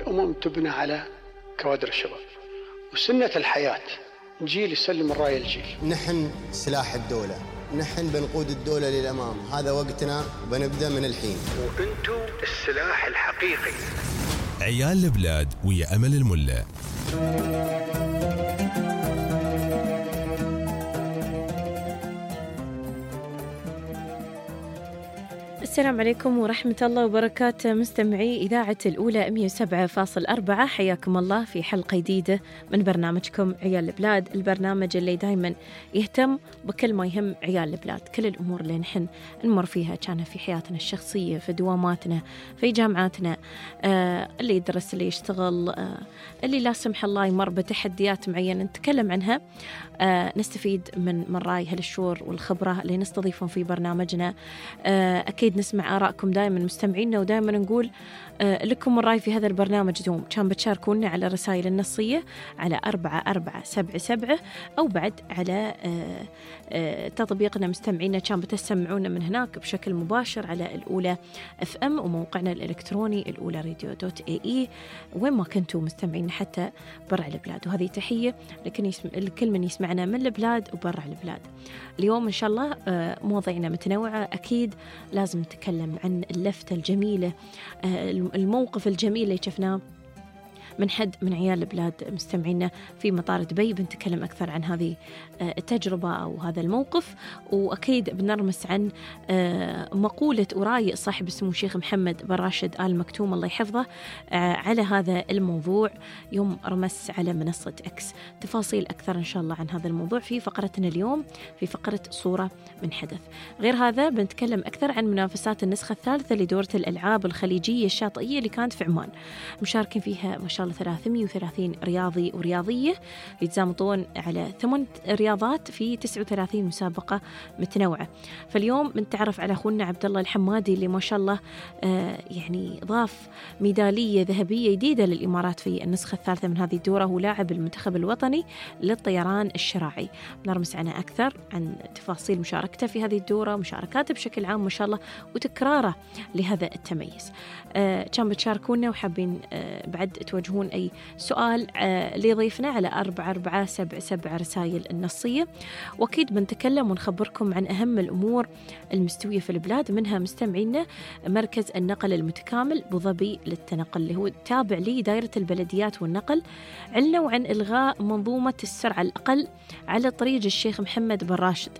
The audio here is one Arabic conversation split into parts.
الأمم تبنى على كوادر الشباب، وسنة الحياة جيل يسلم الراية الجيل. نحن سلاح الدولة، نحن بنقود الدولة للأمام، هذا وقتنا وبنبدأ من الحين. وأنتم السلاح الحقيقي. عيال البلاد ويا أمل الملا. السلام عليكم ورحمة الله وبركاته، مستمعي إذاعة الأولى 107.4، حياكم الله في حلقة جديدة من برنامجكم عيال البلاد، البرنامج اللي دايما يهتم بكل ما يهم عيال البلاد، كل الأمور اللي نحن نمر فيها، كان في حياتنا الشخصية، في دواماتنا، في جامعاتنا، اللي يدرس، اللي يشتغل، اللي لا سمح الله يمر بتحديات معينة نتكلم عنها، نستفيد من رأي هالشعور والخبرة اللي نستضيفهم في برنامجنا. أكيد نسمع آراءكم دائما مستمعينا، ودائما نقول لكم الرأي في هذا البرنامج دوم. كان بتشاركونا على رسائل النصية على 4477 أو بعد على تطبيقنا مستمعينا، كان بتسمعونا من هناك بشكل مباشر على الأولى FM وموقعنا الإلكتروني الأولى radio.ae، وين ما كنتوا مستمعين حتى برع البلاد. وهذه تحية لكل من يسمعنا من البلاد وبرع البلاد. اليوم إن شاء الله مواضيعنا متنوعة، أكيد لازم نتكلم عن اللفتة الجميلة، الموقف الجميل اللي شفناه من حد من عيال البلاد مستمعينا في مطار دبي. بنتكلم أكثر عن هذه التجربة أو هذا الموقف، وأكيد بنرمس عن مقولة وراي صاحب اسمه الشيخ محمد بن راشد آل مكتوم الله يحفظه على هذا الموضوع يوم رمس على منصة إكس. تفاصيل أكثر إن شاء الله عن هذا الموضوع في فقرتنا اليوم في فقرة صورة من حدث. غير هذا بنتكلم أكثر عن منافسات النسخة الثالثة لدورة الألعاب الخليجية الشاطئية اللي كانت في عمان، مشاركين فيها ما شاء الله 330 رياضي ورياضية يتزامطون على 8 رياضات في 39 مسابقة متنوعة. فاليوم بنتعرف على أخونا عبد الله الحمادي اللي ما شاء الله يعني ضاف ميدالية ذهبية جديدة للإمارات في النسخة الثالثة من هذه الدورة، هو لاعب المنتخب الوطني للطيران الشراعي. بنرمس عنه أكثر عن تفاصيل مشاركته في هذه الدورة، مشاركاته بشكل عام ما شاء الله، وتكراره لهذا التميز. كان بتشاركونا وحابين بعد توجهون أي سؤال لضيفنا على 4477 رسائل النصية، وأكيد بنتكلم ونخبركم عن أهم الأمور المستوية في البلاد، منها مستمعينا مركز النقل المتكامل بوظبي للتنقل اللي هو تابع لدائرة البلديات والنقل، علنوا عن إلغاء منظومة السرعة الأقل على طريق الشيخ محمد بن راشد.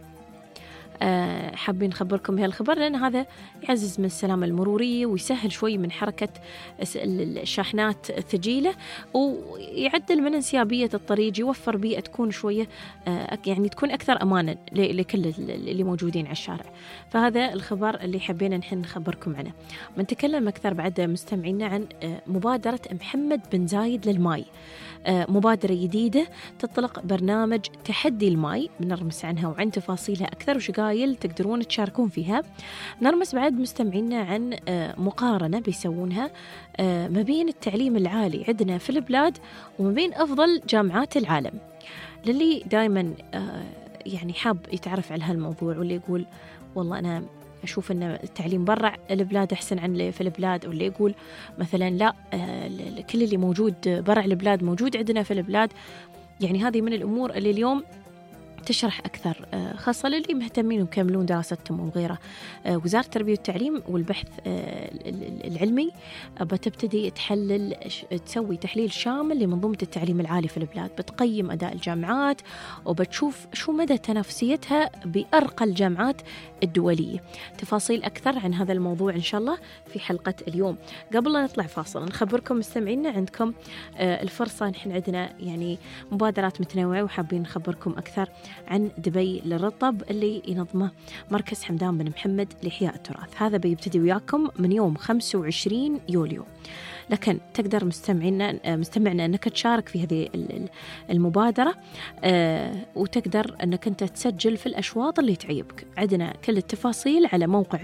حابين نخبركم بهالخبر لأن هذا يعزز من السلامة المرورية ويسهل شوي من حركة الشاحنات الثقيلة، ويعدل من انسيابية الطريق، يوفر بيئة تكون شوية يعني تكون أكثر أمانا لكل اللي موجودين على الشارع. فهذا الخبر اللي حبينا نحن نخبركم عنه. بنتكلم أكثر بعد مستمعينا عن مبادرة محمد بن زايد للماي، مبادرة جديدة تطلق برنامج تحدي الماي، بنرمس عنها وعن تفاصيلها أكثر وشقايل تقدرون تشاركون فيها. نرمس بعد مستمعينا عن مقارنة بيسوونها ما بين التعليم العالي عندنا في البلاد وما بين أفضل جامعات العالم، للي دايما يعني حاب يتعرف على هالموضوع، واللي يقول والله أنا أشوف أن التعليم برا البلاد أحسن عن اللي في البلاد، واللي يقول مثلا لا كل اللي موجود برا البلاد موجود عندنا في البلاد. يعني هذه من الأمور اللي اليوم تشرح أكثر، خاصة للي مهتمين ومكملون دراستهم وغيره. وزارة التربية والتعليم والبحث العلمي بتبتدي تسوي تحليل شامل لمنظومة التعليم العالي في البلاد، بتقيم أداء الجامعات وبتشوف شو مدى تنافسيتها بأرقى الجامعات الدولية. تفاصيل أكثر عن هذا الموضوع إن شاء الله في حلقة اليوم. قبل لا نطلع فاصل نخبركم مستمعينا عندكم الفرصة، نحن عندنا يعني مبادرات متنوعة وحابين نخبركم أكثر عن دبي للرطب اللي ينظمه مركز حمدان بن محمد لإحياء التراث. هذا بيبتدي وياكم من يوم 25 يوليو، لكن تقدر مستمعنا أنك تشارك في هذه المبادرة، وتقدر أنك أنت تسجل في الأشواط اللي تعيبك. عندنا كل التفاصيل على موقع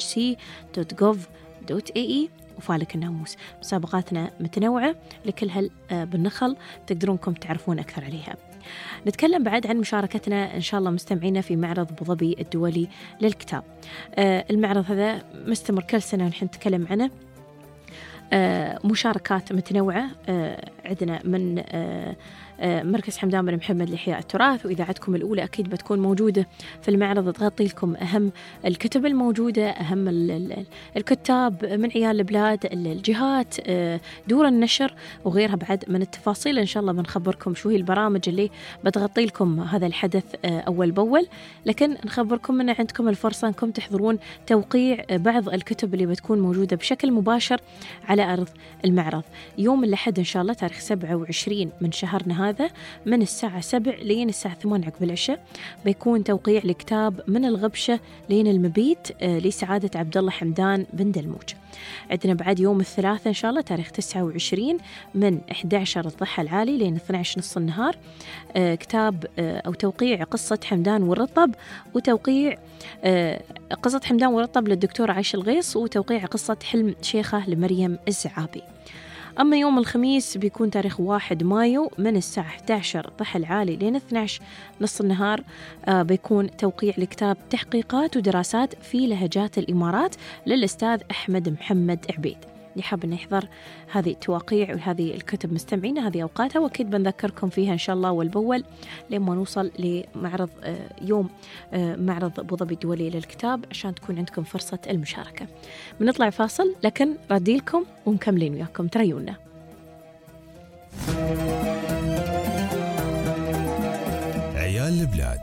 hhc.gov.ae وفالك الناموس. مسابقاتنا متنوعة لكل بالنخل، تقدرونكم تعرفون أكثر عليها. نتكلم بعد عن مشاركتنا إن شاء الله مستمعينا في معرض بوظبي الدولي للكتاب. المعرض هذا مستمر كل سنة ونحن نتكلم عنه. مشاركات متنوعة عندنا من مركز حمدان بن محمد لإحياء التراث، وإذاعتكم الأولى أكيد بتكون موجودة في المعرض تغطي لكم أهم الكتب الموجودة، أهم الكتاب من عيال البلاد، الجهات، دور النشر وغيرها بعد من التفاصيل. إن شاء الله بنخبركم شو هي البرامج اللي بتغطي لكم هذا الحدث أول بأول، لكن نخبركم أن عندكم الفرصة أنكم تحضرون توقيع بعض الكتب اللي بتكون موجودة بشكل مباشر على أرض المعرض يوم الأحد إن شاء الله تاريخ 27 من شهرنا هذا من الساعة 7 لين الساعة 8 عقب العشاء. بيكون توقيع لكتاب من الغبشة لين المبيت لسعادة عبد الله حمدان بن دلموج. عندنا بعد يوم الثلاثاء إن شاء الله تاريخ 29 من 11 الضحى العالي لين 12 نص النهار، كتاب أو توقيع قصة حمدان والرطب، وتوقيع قصة حمدان والرطب للدكتور عايش الغيص، وتوقيع قصة حلم شيخة لمريم الزعابي. أما يوم الخميس بيكون تاريخ 1 مايو من الساعة 11 ضحى العالي لين 12 نص النهار، بيكون توقيع لكتاب تحقيقات ودراسات في لهجات الإمارات للأستاذ أحمد محمد عبيد. اللي حاب أن يحضر هذه التواقيع وهذه الكتب مستمعين هذه أوقاتها، وأكيد بنذكركم فيها إن شاء الله والبول لما نوصل لمعرض يوم معرض أبو ظبي الدولي للكتاب عشان تكون عندكم فرصة المشاركة. بنطلع فاصل لكن ردي لكم ومكملين وياكم، تريونا. عيال البلاد.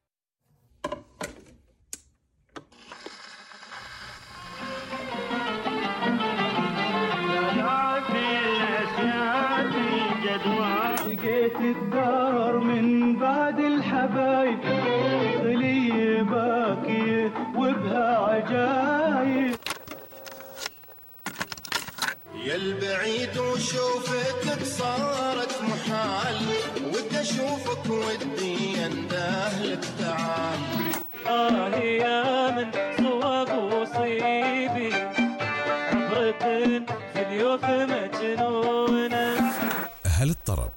لقيت الدار من بعد الحبايب غلي باكية وبها عجايب، يا البعيد وشوفتك صارت محال، ودي اشوفك ودي اندهلك تعال. يا من صواب وصيبي عبرة في اليوف مجنونة. أهل الطرب.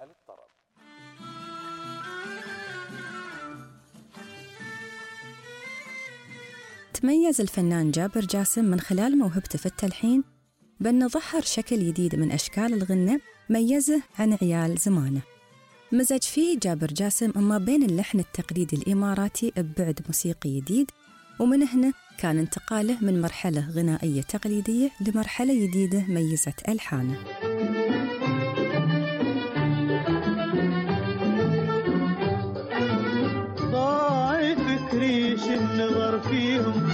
تميز الفنان جابر جاسم من خلال موهبته في التلحين بأنه ظهر شكل جديد من أشكال الغنة ميزه عن عيال زمانه. مزج فيه جابر جاسم ما بين اللحن التقليدي الإماراتي ببعد موسيقي جديد، ومن هنا كان انتقاله من مرحلة غنائية تقليدية لمرحلة جديدة ميزت ألحانه. ضاعت فكريش النظر فيهم،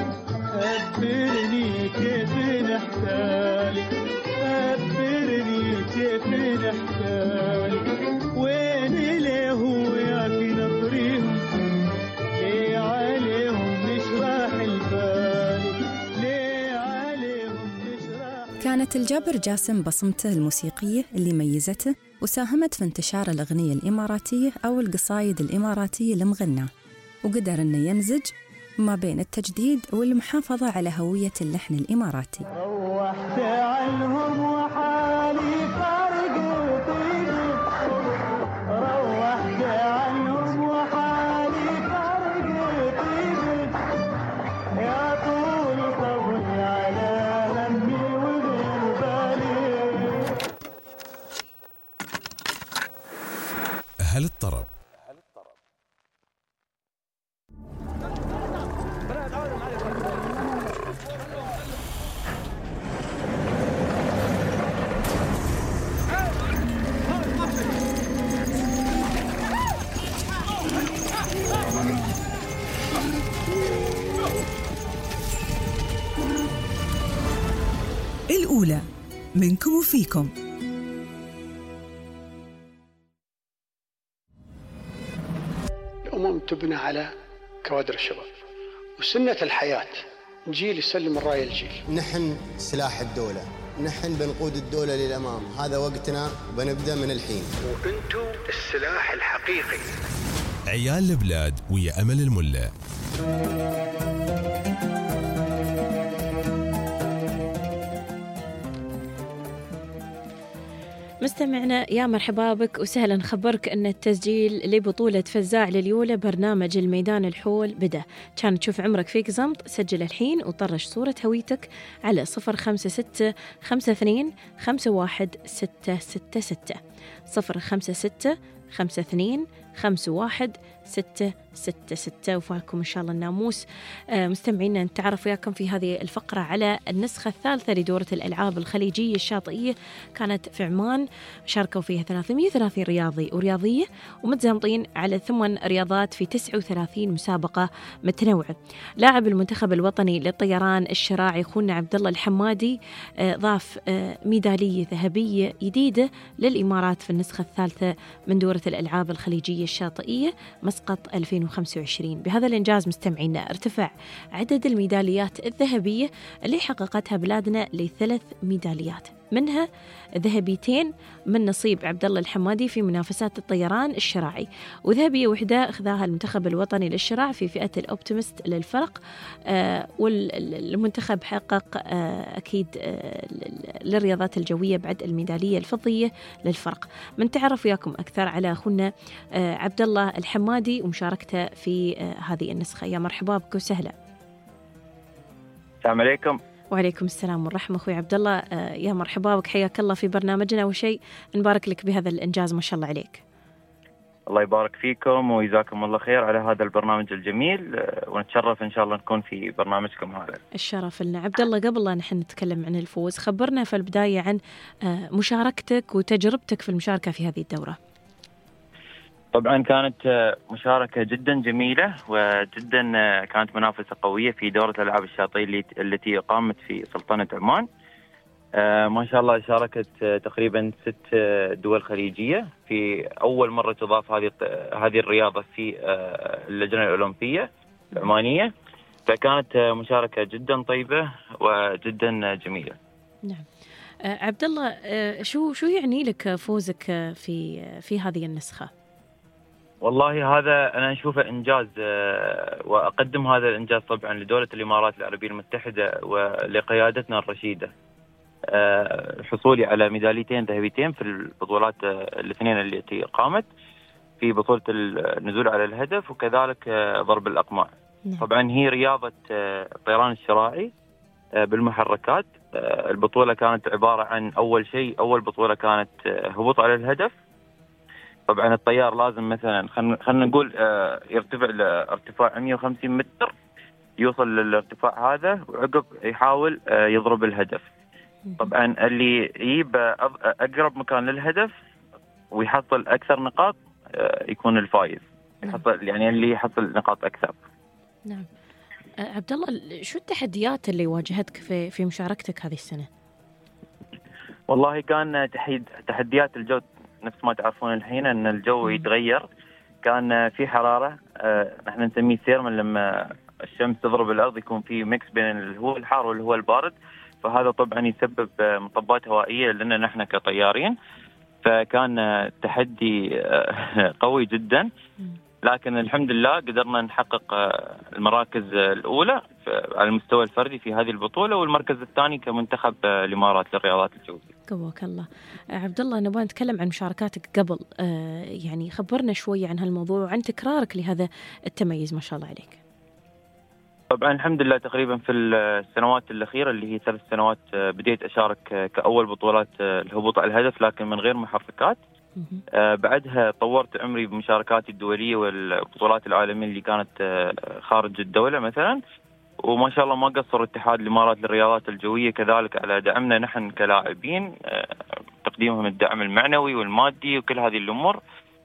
خبرني كيف نحتالي، خبرني كيف نحتالي، وين ليه وياك نطريهم، ليه عليهم نشرح البال، ليه عليهم نشرح. كانت الجابر جاسم بصمته الموسيقية اللي ميزته وساهمت في انتشار الأغنية الإماراتية أو القصايد الإماراتية المغناة، وقدر أنه يمزج ما بين التجديد والمحافظة على هوية اللحن الإماراتي. روحت عنهم وحالي فارق طيبي، روحت عنهم وحالي فارق طيبي، يا طول صبري على همي وغير بالي. أهل الطرب. الأولى منكم وفيكم. الأمم تبنى على كوادر الشباب، وسنة الحياة جيل يسلم الراية الجيل. نحن سلاح الدولة، نحن بنقود الدولة للأمام، هذا وقتنا وبنبدأ من الحين. وأنتم السلاح الحقيقي. عيال البلاد ويا أمل الملة. مستمعنا يا مرحبا بك وسهلا، نخبرك أن التسجيل لبطولة فزاع لليولة برنامج الميدان الحول بدأ. كان تشوف عمرك فيك زمط، سجل الحين وطرش صورة هويتك على 056 52 51 666 056 52 51 666. وفاكم إن شاء الله الناموس. مستمعينا نتعرف وياكم في هذه الفقرة على النسخة الثالثة لدورة الألعاب الخليجية الشاطئية، كانت في عمان، شاركوا فيها 330 رياضي ورياضية ومتزامطين على 8 رياضات في 39 مسابقة متنوعة. لاعب المنتخب الوطني للطيران الشراعي أخونا عبد الله الحمادي ضاف ميدالية ذهبية جديدة للإمارات في النسخة الثالثة من دورة الألعاب الخليجية الشاطئية مسقط 2025. بهذا الإنجاز مستمعينا ارتفع عدد الميداليات الذهبية اللي حققتها بلادنا ل3 ميداليات، منها ذهبيتين من نصيب عبد الله الحمادي في منافسات الطيران الشراعي، وذهبية واحدة أخذها المنتخب الوطني للشراع في فئة الأوبتيمست للفرق. والمنتخب حقق أكيد للرياضات الجوية بعد الميدالية الفضية للفرق. من تعرف وياكم أكثر على أخونا عبد الله الحمادي ومشاركته في هذه النسخة. يا مرحبا بك وسهلا. السلام عليكم. وعليكم السلام والرحمة أخوي عبد الله. يا مرحبا بك، حياك الله في برنامجنا. وشيء نبارك لك بهذا الإنجاز، ما شاء الله عليك. الله يبارك فيكم ويجزاكم الله خير على هذا البرنامج الجميل، ونتشرف إن شاء الله نكون في برنامجكم هذا. الشرف لنا. عبد الله، قبل لا نحن نتكلم عن الفوز، خبرنا في البداية عن مشاركتك وتجربتك في المشاركة في هذه الدورة. طبعا كانت مشاركة جدا جميلة وجدا كانت منافسة قوية في دورة الألعاب الشاطئية التي قامت في سلطنة عمان. ما شاء الله شاركت تقريبا 6 دول خليجية، في أول مرة تضاف هذه الرياضة في اللجنة الأولمبية العمانية، فكانت مشاركة جدا طيبة وجدا جميلة. نعم. عبد الله، شو يعني لك فوزك في هذه النسخة؟ والله هذا أنا أشوفه إنجاز، وأقدم هذا الإنجاز طبعا لدولة الإمارات العربية المتحدة ولقيادتنا الرشيدة، حصولي على ميداليتين ذهبيتين في البطولات الاثنين التي قامت في بطولة النزول على الهدف وكذلك ضرب الأقماع. طبعا هي رياضة الطيران الشراعي بالمحركات. البطولة كانت عبارة عن أول بطولة كانت هبوط على الهدف. طبعا الطيار لازم مثلا خلينا نقول يرتفع لارتفاع 150 متر، يوصل للارتفاع هذا وعقب يحاول يضرب الهدف. طبعا اللي يجيب أقرب مكان للهدف ويحصل أكثر نقاط يكون الفائز، يحصل يعني اللي يحصل نقاط أكثر. نعم. عبد الله، شو التحديات اللي واجهتك في مشاركتك هذه السنة؟ والله كان تحديات الجو، نفس ما تعرفون الحين أن الجو يتغير. كان في حرارة، نحن نسميه سيرمن، لما الشمس تضرب الأرض يكون في ميكس بين اللي هو الحار واللي هو البارد، فهذا طبعا يسبب مطبات هوائية لنا نحن كطيارين، فكان تحدي قوي جدا. لكن الحمد لله قدرنا نحقق المراكز الأولى على المستوى الفردي في هذه البطولة، والمركز الثاني كمنتخب الإمارات للرياضات الجوية. قواك الله. عبد الله، نبغى نتكلم عن مشاركاتك قبل، يعني خبرنا شوي عن هالموضوع وعن تكرارك لهذا التميز، ما شاء الله عليك. طبعا الحمد لله تقريبا في السنوات الأخيرة اللي هي 3 سنوات بديت أشارك كأول بطولات الهبوط على الهدف لكن من غير محركات. بعدها طورت عمري بمشاركاتي الدولية والبطولات العالمية اللي كانت خارج الدولة مثلا، وما شاء الله ما قصر اتحاد الإمارات للرياضات الجوية كذلك على دعمنا نحن كلاعبين، تقديمهم الدعم المعنوي والمادي وكل هذه الأمور،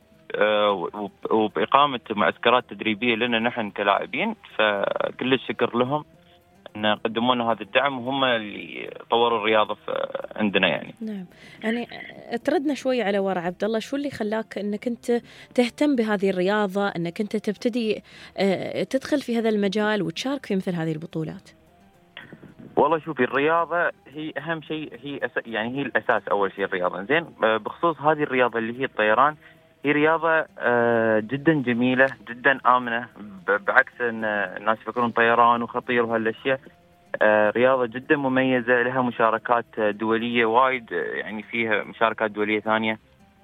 وبإقامة معسكرات تدريبية لنا نحن كلاعبين، فكل الشكر لهم أن قدموا لنا هذا الدعم وهم اللي طوروا الرياضة عندنا يعني. نعم. يعني تردنا شوي على وراء عبد الله، شو اللي خلاك أنك أنت تهتم بهذه الرياضة، أنك أنت تبتدي تدخل في هذا المجال وتشارك في مثل هذه البطولات؟ والله شوفي، الرياضة هي أهم شيء، يعني هي الأساس أول شيء الرياضة. زين، بخصوص هذه الرياضة اللي هي الطيران، هي رياضة جدا جميلة جدا آمنة، بعكس أن الناس يفكرون طيران وخطير وهالأشياء. رياضة جدا مميزة، لها مشاركات دولية وايد، يعني فيها مشاركات دولية ثانية،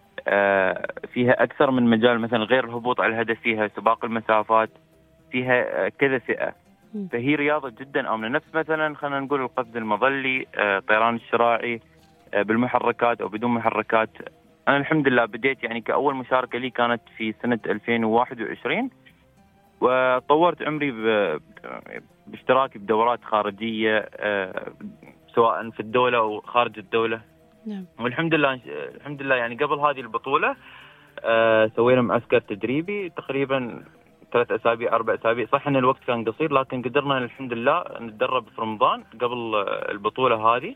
فيها أكثر من مجال، مثلا غير الهبوط على الهدف فيها سباق المسافات، فيها كذا فئة. فهي رياضة جدا آمنة، نفس مثلا خلينا نقول القفز المظلي، طيران الشراعي بالمحركات أو بدون محركات. أنا الحمد لله بديت يعني كأول مشاركة لي كانت في سنة 2021، وطورت عمري باشتراكي بدورات خارجية سواء في الدولة أو خارج الدولة. نعم. والحمد لله يعني قبل هذه البطولة سوينا معسكر تدريبي تقريبا 3 أسابيع 4 أسابيع، صح إن الوقت كان قصير لكن قدرنا الحمد لله نتدرب في رمضان قبل البطولة هذه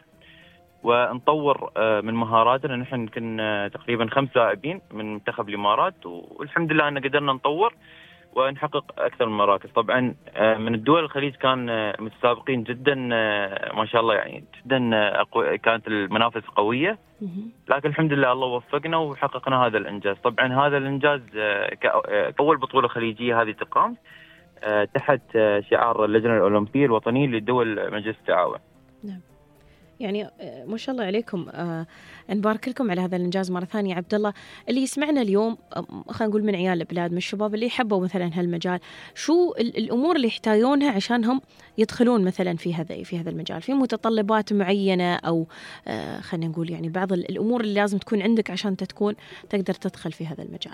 ونطور من مهاراتنا. نحن كنا تقريبا 5 لاعبين من منتخب الإمارات، والحمد لله أن قدرنا نطور ونحقق أكثر من مراكز. طبعا من الدول الخليج كان متسابقين جدا ما شاء الله، يعني جدا كانت المنافس قوية، لكن الحمد لله الله وفقنا وحققنا هذا الإنجاز. طبعا هذا الإنجاز كأول بطولة خليجية هذه تقام تحت شعار اللجنة الأولمبية الوطنية لدول مجلس التعاون. نعم. يعني ما شاء الله عليكم، نبارك لكم على هذا الإنجاز مرة ثانية. عبد الله، اللي يسمعنا اليوم خلينا نقول من عيال البلاد، من الشباب اللي يحبوا مثلا هالمجال، شو الأمور اللي يحتاجونها عشانهم يدخلون مثلا في هذا المجال؟ في متطلبات معينة أو خلينا نقول يعني بعض الأمور اللي لازم تكون عندك عشان تقدر تدخل في هذا المجال؟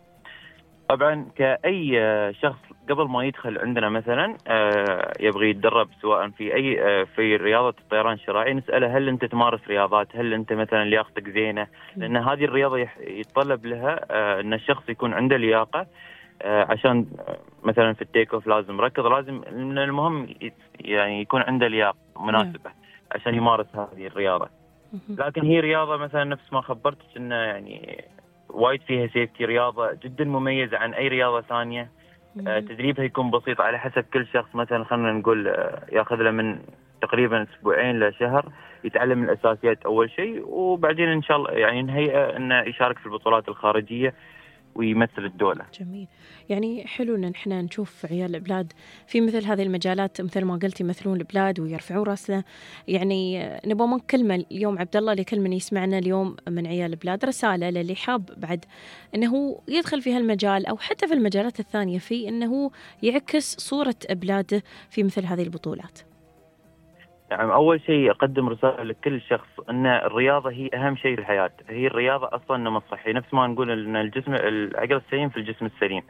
طبعا كأي شخص قبل ما يدخل عندنا مثلا يبغي يتدرب سواء في رياضة الطيران الشراعي، نسأله هل أنت تمارس رياضات، هل أنت مثلا لياقتك زينة، لأن هذه الرياضة يتطلب لها أن الشخص يكون عنده لياقة، عشان مثلا في التيك اوف لازم يركض، لازم من المهم يعني يكون عنده لياقة مناسبة عشان يمارس هذه الرياضة. لكن هي رياضة مثلا نفس ما خبرتك إنه يعني وايد فيها سيفتي، رياضة جدا مميزة عن أي رياضة ثانية. تدريبها يكون بسيط على حسب كل شخص، مثلا خلينا نقول ياخذ له من تقريبا 2 لشهر يتعلم الأساسيات أول شيء، وبعدين إن شاء الله يعني نهيئة إنه يشارك في البطولات الخارجية ويمثل الدولة. جميل. يعني حلو ان احنا نشوف عيال البلاد في مثل هذه المجالات، مثل ما قلتي يمثلون البلاد ويرفعون راسنا. يعني نبغى من كلمة اليوم عبد الله لكل من يسمعنا اليوم من عيال البلاد، رسالة للي حاب بعد انه يدخل في هالمجال او حتى في المجالات الثانية، في انه يعكس صورة بلاده في مثل هذه البطولات. نعم، أول شيء أقدم رسالة لكل شخص أن الرياضة هي أهم شيء في الحياة. هي الرياضة أصلاً نمط صحي، نفس ما نقول أن العقل السليم في الجسم السليم.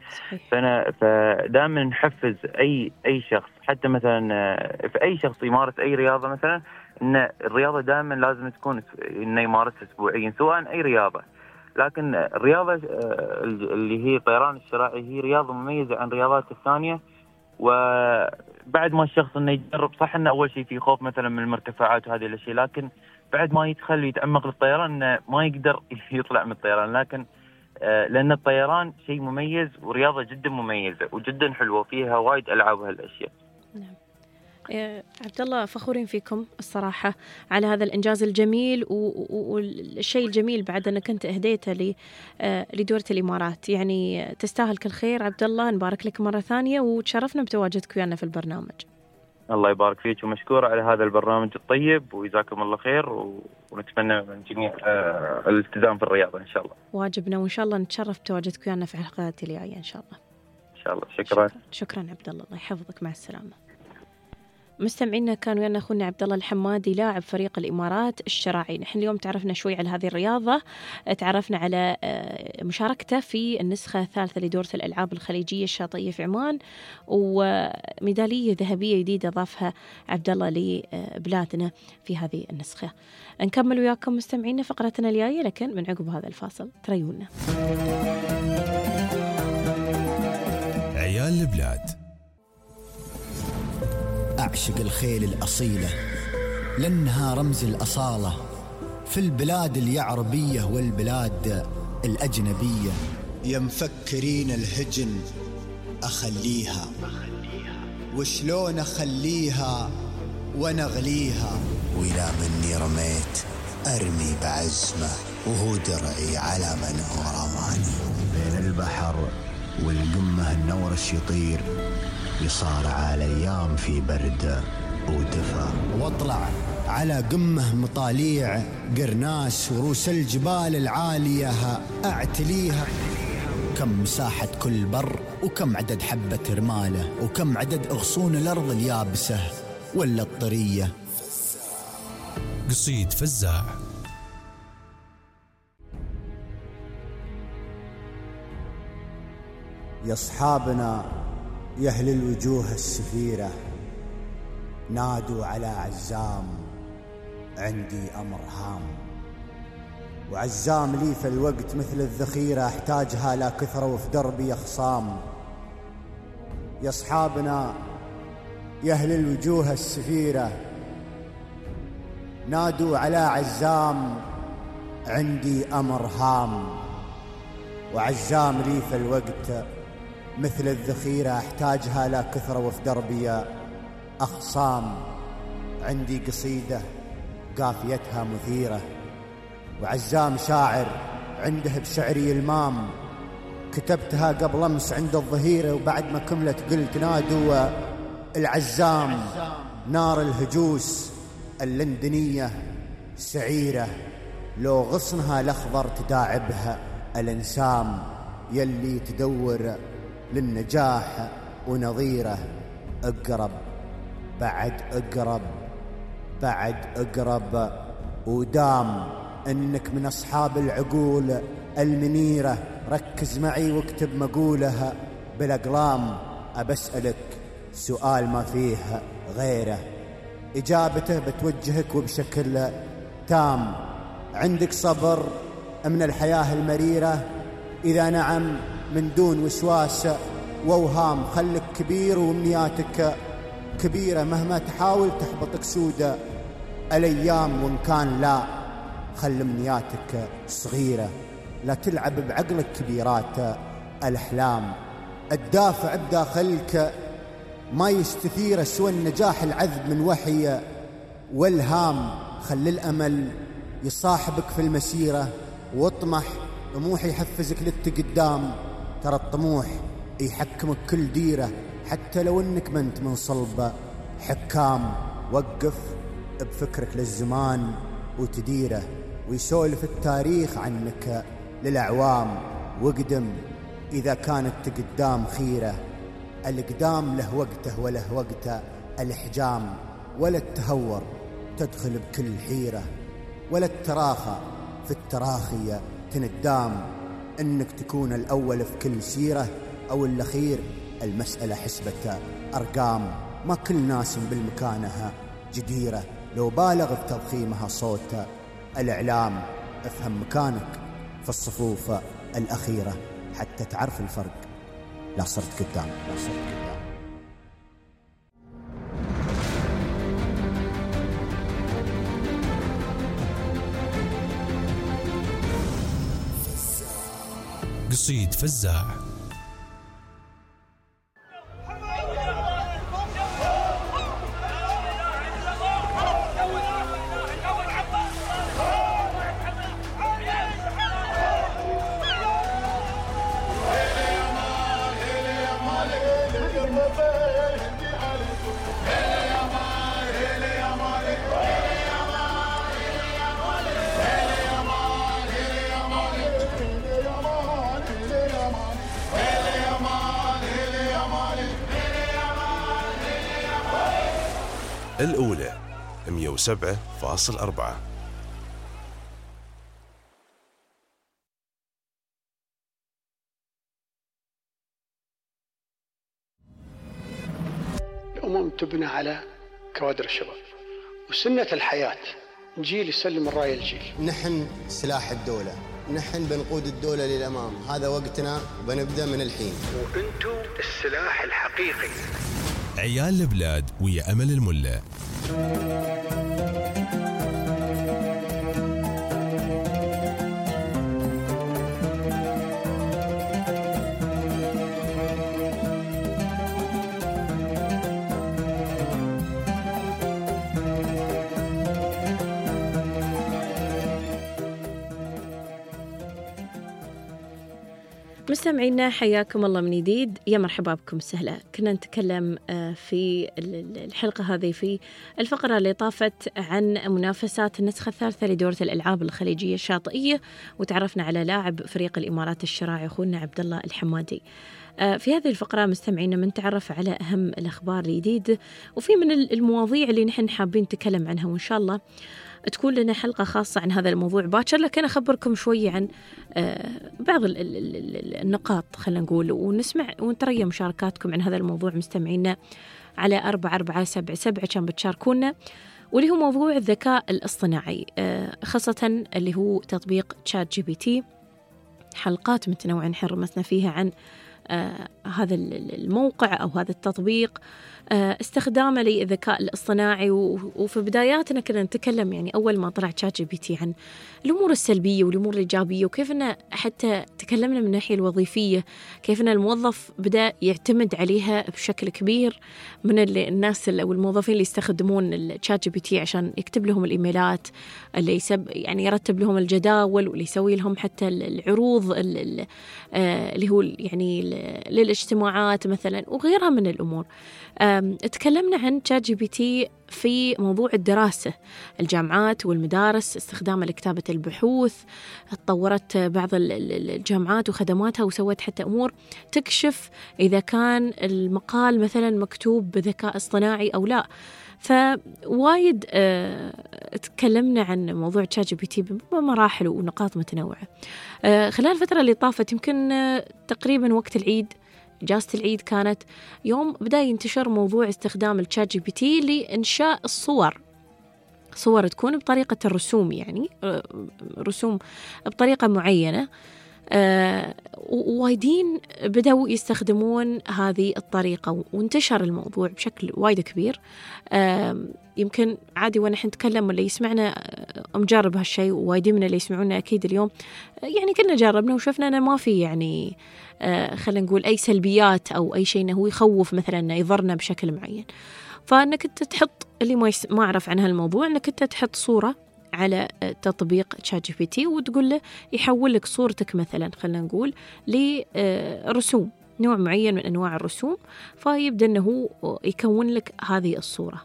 فدائما نحفز أي شخص، حتى مثلا في أي شخص يمارس أي رياضة، مثلا أن الرياضة دائما لازم تكون أنه يمارسها أسبوعيا سواء أي رياضة. لكن الرياضة اللي هي طيران الشراعي هي رياضة مميزة عن الرياضات الثانية. وبعد ما الشخص انه يجرب، صح انه اول شيء في خوف مثلا من المرتفعات وهذه الاشياء، لكن بعد ما يدخل ويتعمق للطيران انه ما يقدر يطلع من الطيران. لكن لان الطيران شيء مميز ورياضه جدا مميزه وجدا حلوه وفيها وايد العاب وهالاشياء. نعم. عبد الله، فخورين فيكم الصراحة على هذا الإنجاز الجميل، والشيء الجميل بعد أنك أنت أهديته لدولة الإمارات. يعني تستاهل كل خير عبد الله، نبارك لك مرة ثانية وتشرفنا بتواجدك ويانا في البرنامج. الله يبارك فيك، ومشكورة على هذا البرنامج الطيب، وجزاكم الله خير، ونتمنى من الجميع الالتزام في الرياضة إن شاء الله. واجبنا، وإن شاء الله نتشرف بتواجدك ويانا في الحلقات اللي جاية إن شاء الله. إن شاء الله. شكرا عبد الله، الله يحفظك، مع السلامة. مستمعينا، كان ويانا أخونا عبد الله الحمادي لاعب فريق الإمارات الشراعي. نحن اليوم تعرفنا شوي على هذه الرياضة، تعرفنا على مشاركته في النسخة الثالثة لدورة الألعاب الخليجية الشاطئية في عمان، وميدالية ذهبية جديدة ضافها عبد الله لبلادنا في هذه النسخة. نكمل وياكم مستمعينا فقرتنا الجاية، لكن من عقب هذا الفاصل تريونا. عيال البلاد. أعشق الخيل الأصيلة لأنها رمز الأصالة في البلاد اليعربية والبلاد الأجنبية. يا مفكرين الهجن أخليها، وشلون أخليها ونغليها، وإذا مني رميت أرمي بعزمة، وهو درعي على من هو رماني. بين البحر والقمة النورش يطير، يصارع الأيام في برد ودفى. واطلع على قمه مطاليع قرناس وروس الجبال العالية أعتليها. كم مساحة كل بر، وكم عدد حبة رماله، وكم عدد أغصون الأرض اليابسة ولا الطرية. قصيد فزاع. يا أصحابنا يا أهل الوجوه السفيرة، نادوا على عزام، عندي أمر هام. وعزام لي في الوقت مثل الذخيرة، أحتاجها لا كثرة وفي دربي خصام. يا أصحابنا يا أهل الوجوه السفيرة، نادوا على عزام، عندي أمر هام. وعزام لي في الوقت مثل الذخيرة، أحتاجها لا كثرة وفي دربي أخصام. عندي قصيدة قافيتها مثيرة، وعزام شاعر عنده بشعري المام. كتبتها قبل أمس عند الظهيرة، وبعد ما كملت قلت نادوا العزام. نار الهجوس اللندنية سعيرة، لو غصنها الأخضر تداعبها الانسام. يلي تدور للنجاح ونظيره، اقرب بعد اقرب بعد اقرب. ودام انك من اصحاب العقول المنيرة، ركز معي واكتب مقولها بالاقلام. ابسألك سؤال ما فيه غيره، اجابته بتوجهك وبشكل تام. عندك صبر من الحياة المريرة؟ إذا نعم من دون وسواس ووهام. خلك كبير وامنياتك كبيرة، مهما تحاول تحبطك سودة الأيام. وإن كان لا، خل امنياتك صغيرة، لا تلعب بعقلك كبيرات الأحلام. الدافع بداخلك ما يستثير سوى النجاح العذب من وحي والهام. خل الأمل يصاحبك في المسيرة، واطمح طموح يحفزك للتقدام. ترى الطموح يحكمك كل ديرة، حتى لو انك ما انت من صلب حكام. وقف بفكرك للزمان وتديره، ويسولف التاريخ عنك للأعوام. واقدم إذا كانت تقدام خيرة، الإقدام له وقته وله وقت الإحجام. ولا التهور تدخل بكل حيرة، ولا التراخى في التراخي تندام. إنك تكون الأول في كل سيرة أو الأخير، المسألة حسبة أرقام. ما كل ناس بالمكانها جديرة، لو بالغ في تضخيمها صوت الإعلام. افهم مكانك في الصفوف الأخيرة، حتى تعرف الفرق. لا صرت قدام، لا صرت قدام. قصيد فزاع. الأولى 107.4. الأمم تبنى على كوادر الشباب، وسنة الحياة جيل يسلم الراية الجيل. نحن سلاح الدولة، نحن بنقود الدولة للأمام. هذا وقتنا وبنبدأ من الحين. وأنتم السلاح الحقيقي. عيال البلاد ويا أمل الملا. مستمعينا حياكم الله من جديد، يا مرحبا بكم سهلا. كنا نتكلم في الحلقة هذه في الفقرة اللي طافت عن منافسات النسخة الثالثة لدورة الألعاب الخليجية الشاطئية، وتعرفنا على لاعب فريق الإمارات الشراعي أخونا عبد الله الحمادي. في هذه الفقرة مستمعينا بنتعرف على أهم الأخبار الجديدة، وفي من المواضيع اللي نحن حابين نتكلم عنها، وإن شاء الله تكون لنا حلقة خاصة عن هذا الموضوع باكر. لكن أخبركم شوية عن بعض النقاط خلينا نقول، ونسمع ونتريا مشاركاتكم عن هذا الموضوع مستمعينا على 4477 كان بتشاركونا، واللي هو موضوع الذكاء الاصطناعي، خاصة اللي هو تطبيق ChatGPT. حلقات متنوعة نحن رمسنا فيها عن هذا الموقع أو هذا التطبيق، استخدامه للذكاء الاصطناعي. وفي بداياتنا كنا نتكلم يعني أول ما طلع ChatGPT عن الأمور السلبية والأمور الإيجابية، وكيف أنه حتى تكلمنا من الناحية الوظيفية، كيف أن الموظف بدأ يعتمد عليها بشكل كبير من الناس أو الموظفين اللي يستخدمون ChatGPT عشان يكتب لهم الإيميلات، اللي يعني يرتب لهم الجداول، واللي يسوي لهم حتى العروض اللي هو يعني للاجتماعات مثلا وغيرها من الأمور. تكلمنا عن ChatGPT في موضوع الدراسة، الجامعات والمدارس استخدامه لكتابة البحوث. تطورت بعض الجامعات وخدماتها وسوت حتى أمور تكشف إذا كان المقال مثلا مكتوب بذكاء اصطناعي أو لا. فوايد تكلمنا عن موضوع ChatGPT بمراحل ونقاط متنوعة خلال الفترة اللي طافت. يمكن تقريبا وقت العيد، إجازة العيد، كانت يوم بدأ ينتشر موضوع استخدام ChatGPT لإنشاء صور تكون بطريقة الرسوم، يعني رسوم بطريقة معينة. وايدين بدأوا يستخدمون هذه الطريقة، وانتشر الموضوع بشكل وايد كبير. يمكن عادي وانا نتكلم واللي يسمعنا مجرب هالشيء، ووايدين من اللي يسمعونا أكيد اليوم يعني كنا جربنا وشفنا أنه ما في يعني خلينا نقول أي سلبيات أو أي شيء أنه هو يخوف مثلا أنه يضرنا بشكل معين. فأنك أنت تحط اللي ما أعرف عن هالموضوع، أنك أنت تحط صورة على تطبيق ChatGPT وتقول له يحول لك صورتك مثلا خلينا نقول لرسوم، نوع معين من أنواع الرسوم، فيبدأ أنه يكون لك هذه الصورة.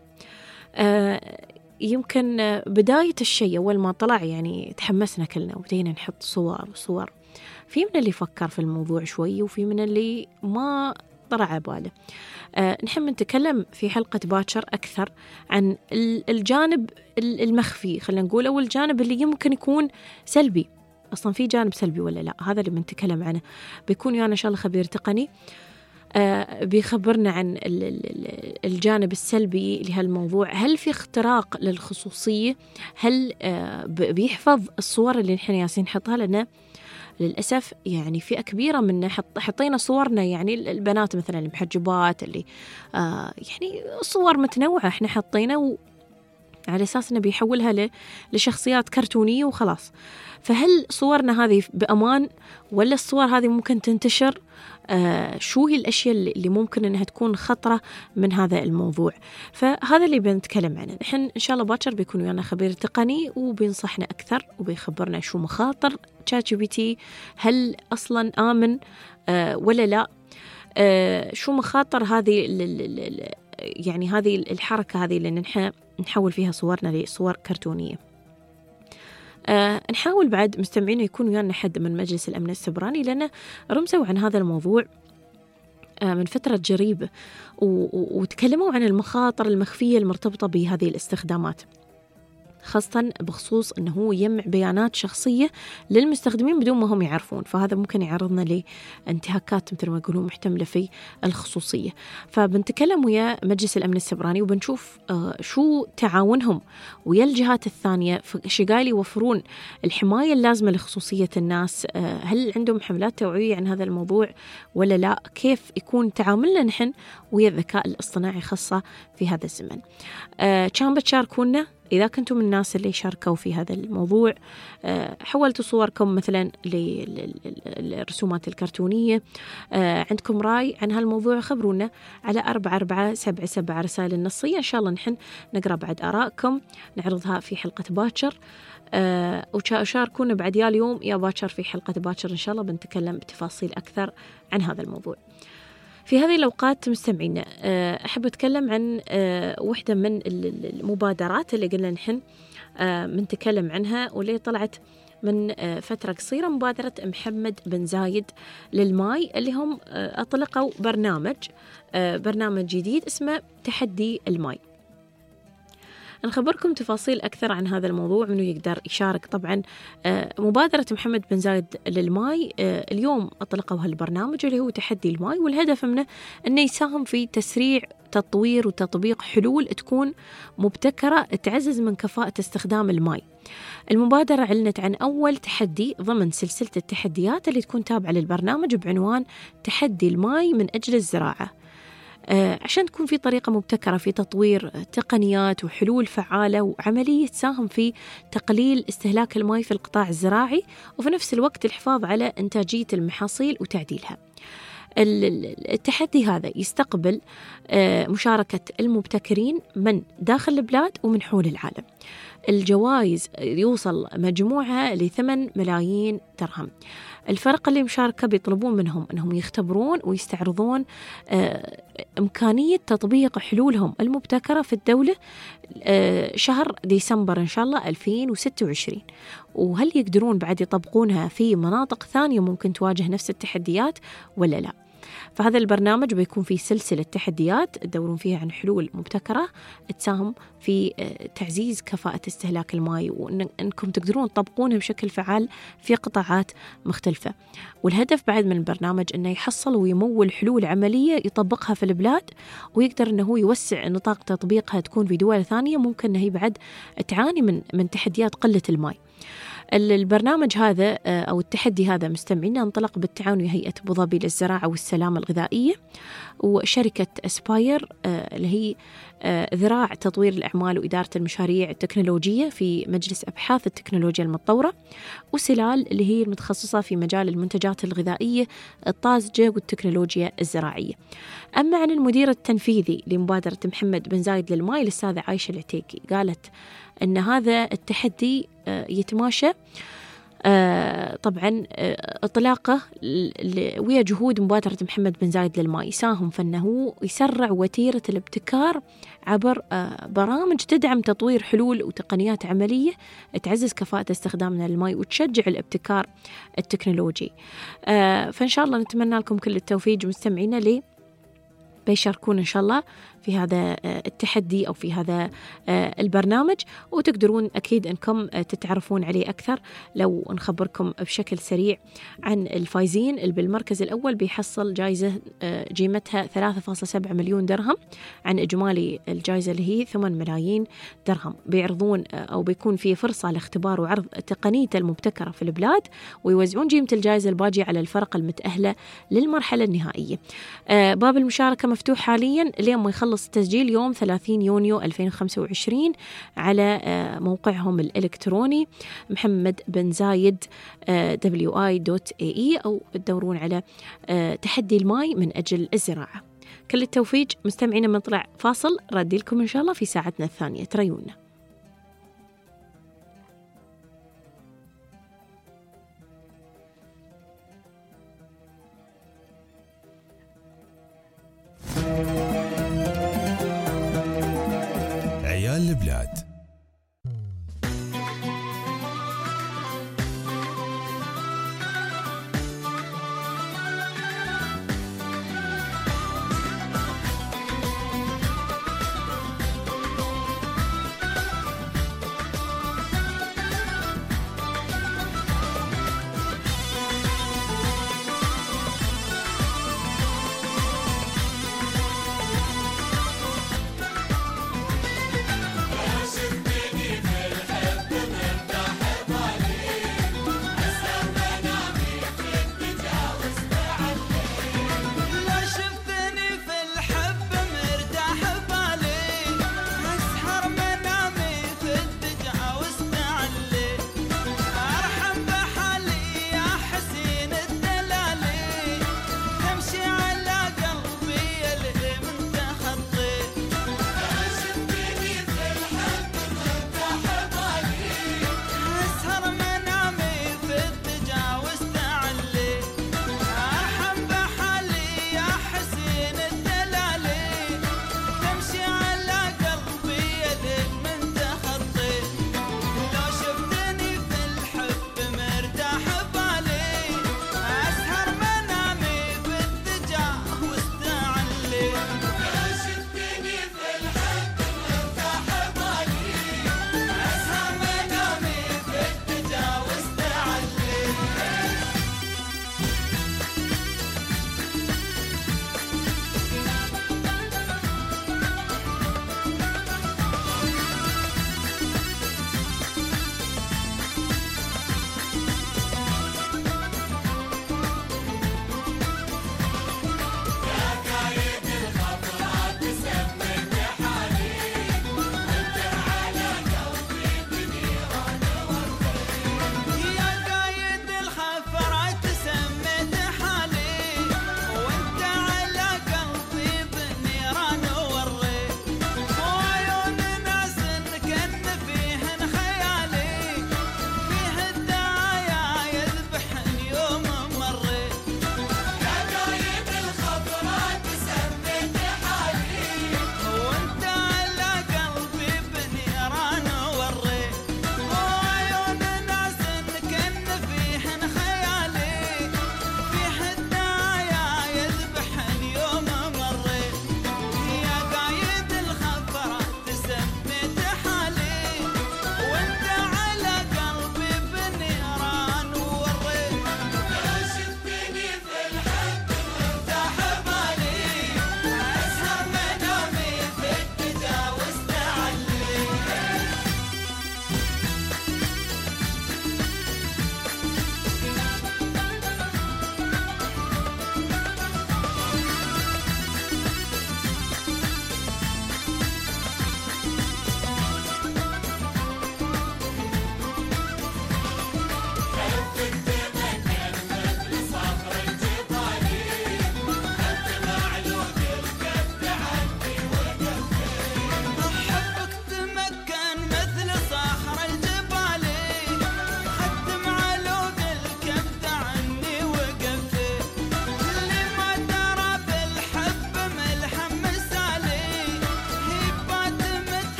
يمكن بداية الشيء أول ما طلع يعني تحمسنا كلنا وبدينا نحط صور. في من اللي فكر في الموضوع شوي، وفي من اللي ما طرع باله. نحن نتكلم في حلقة باكر أكثر عن الجانب المخفي خلينا نقول، أو الجانب اللي يمكن يكون سلبي. أصلا في جانب سلبي ولا لا؟ هذا اللي بنتكلم عنه. بيكون يعني إن شاء الله خبير تقني بيخبرنا عن الجانب السلبي لهالموضوع. هل في اختراق للخصوصية؟ هل بيحفظ الصور اللي نحن ياسين نحطها؟ لنا للأسف يعني فئة كبيرة منا حطينا صورنا، يعني البنات مثلا المحجبات اللي يعني صور متنوعة احنا حطينا على أساس أنه بيحولها لشخصيات كرتونية وخلاص. فهل صورنا هذه بأمان، ولا الصور هذه ممكن تنتشر؟ شو هي الأشياء اللي ممكن أنها تكون خطرة من هذا الموضوع؟ فهذا اللي بنتكلم عنه. نحن إن شاء الله باكر بيكون ويانا خبير تقني وبينصحنا أكثر وبيخبرنا شو مخاطر ChatGPT، هل أصلا آمن ولا لا، شو مخاطر هذه يعني هذه الحركة هذه اللي نحول فيها صورنا لصور كرتونية. نحاول بعد مستمعين يكون ويانا حد من مجلس الأمن السبراني، لأنه رمزوا عن هذا الموضوع من فترة جريبة وتكلموا عن المخاطر المخفية المرتبطة بهذه الاستخدامات، خاصة بخصوص أنه هو يجمع بيانات شخصية للمستخدمين بدون ما هم يعرفون. فهذا ممكن يعرضنا لانتهاكات مثل ما يقولون محتملة في الخصوصية. فبنتكلم ويا مجلس الأمن السبراني وبنشوف شو تعاونهم ويا الجهات الثانية في قايل يوفرون الحماية اللازمة لخصوصية الناس. هل عندهم حملات توعية عن هذا الموضوع ولا لا؟ كيف يكون تعاملنا نحن ويا الذكاء الاصطناعي خاصة في هذا الزمن؟ كان بتشاركونا إذا كنتم من الناس اللي شاركوا في هذا الموضوع، حولتوا صوركم مثلا للرسومات الكرتونية، عندكم رأي عن هالموضوع خبرونا على 4477 رسائل النصية. إن شاء الله نحن نقرأ بعد آرائكم نعرضها في حلقة باكر. وشاركونا بعد يا اليوم يا باكر في حلقة باكر إن شاء الله بنتكلم بتفاصيل أكثر عن هذا الموضوع. في هذه الأوقات مستمعينا أحب أتكلم عن واحدة من المبادرات اللي قلنا نحن بنتكلم عنها واللي طلعت من فترة قصيرة، مبادرة محمد بن زايد للماي، اللي هم أطلقوا برنامج جديد اسمه تحدي الماي. نخبركم تفاصيل أكثر عن هذا الموضوع، منو يقدر يشارك. طبعا مبادرة محمد بن زايد للماي اليوم أطلقوا هالبرنامج اللي هو تحدي الماي، والهدف منه أنه يساهم في تسريع تطوير وتطبيق حلول تكون مبتكرة تعزز من كفاءة استخدام الماي. المبادرة أعلنت عن أول تحدي ضمن سلسلة التحديات اللي تكون تابعة للبرنامج بعنوان تحدي الماي من أجل الزراعة، عشان تكون في طريقة مبتكرة في تطوير تقنيات وحلول فعالة وعملية تساهم في تقليل استهلاك الماء في القطاع الزراعي، وفي نفس الوقت الحفاظ على إنتاجية المحاصيل وتعديلها. التحدي هذا يستقبل مشاركة المبتكرين من داخل البلاد ومن حول العالم. الجوائز يوصل مجموعها ل8 ملايين درهم. الفرق اللي مشاركة بيطلبون منهم أنهم يختبرون ويستعرضون إمكانية تطبيق حلولهم المبتكرة في الدولة شهر ديسمبر إن شاء الله 2026، وهل يقدرون بعد يطبقونها في مناطق ثانية ممكن تواجه نفس التحديات ولا لا. فهذا البرنامج بيكون فيه سلسلة تحديات تدورون فيها عن حلول مبتكرة تساهم في تعزيز كفاءة استهلاك الماء، وأنكم تقدرون تطبقونها بشكل فعال في قطاعات مختلفة. والهدف بعد من البرنامج أنه يحصل ويمول حلول عملية يطبقها في البلاد، ويقدر أنه يوسع نطاق تطبيقها تكون في دول ثانية ممكن أنه بعد تعاني من تحديات قلة الماء. البرنامج هذا أو التحدي هذا مستمعينا انطلق بالتعاون مع هيئة أبو ظبي للزراعة والسلامة الغذائية وشركة أسباير اللي هي ذراع تطوير الأعمال وإدارة المشاريع التكنولوجية في مجلس أبحاث التكنولوجيا المتطورة، وسلال اللي هي المتخصصة في مجال المنتجات الغذائية الطازجة والتكنولوجيا الزراعية. أما عن المدير التنفيذي لمبادرة محمد بن زايد للماي الأستاذة عايشة العتيكي، قالت أن هذا التحدي يتماشى طبعا إطلاقه ويا جهود مبادرة محمد بن زايد للماء، يساهم فإنه يسرع وتيرة الابتكار عبر برامج تدعم تطوير حلول وتقنيات عملية تعزز كفاءة استخدامنا للماء وتشجع الابتكار التكنولوجي. فإن شاء الله نتمنى لكم كل التوفيق مستمعينا لي بيشاركون إن شاء الله في هذا التحدي أو في هذا البرنامج، وتقدرون أكيد أنكم تتعرفون عليه أكثر لو نخبركم بشكل سريع عن الفايزين. اللي بالمركز الأول بيحصل جائزة قيمتها 3.7 مليون درهم عن إجمالي الجائزة اللي هي 8 ملايين درهم. بيعرضون أو بيكون في فرصة لاختبار وعرض تقنيته المبتكرة في البلاد، ويوزعون قيمة الجائزة الباقية على الفرق المتأهلة للمرحلة النهائية. باب المشاركة مفتوح حاليا لين ما يخلص التسجيل يوم 30 يونيو 2025 على موقعهم الإلكتروني محمد بن زايد wi.ae، أو تدورون على تحدي الماي من أجل الزراعة. كل التوفيق مستمعين. من طلع فاصل ردي لكم إن شاء الله في ساعتنا الثانية، تريونا. عيال البلاد.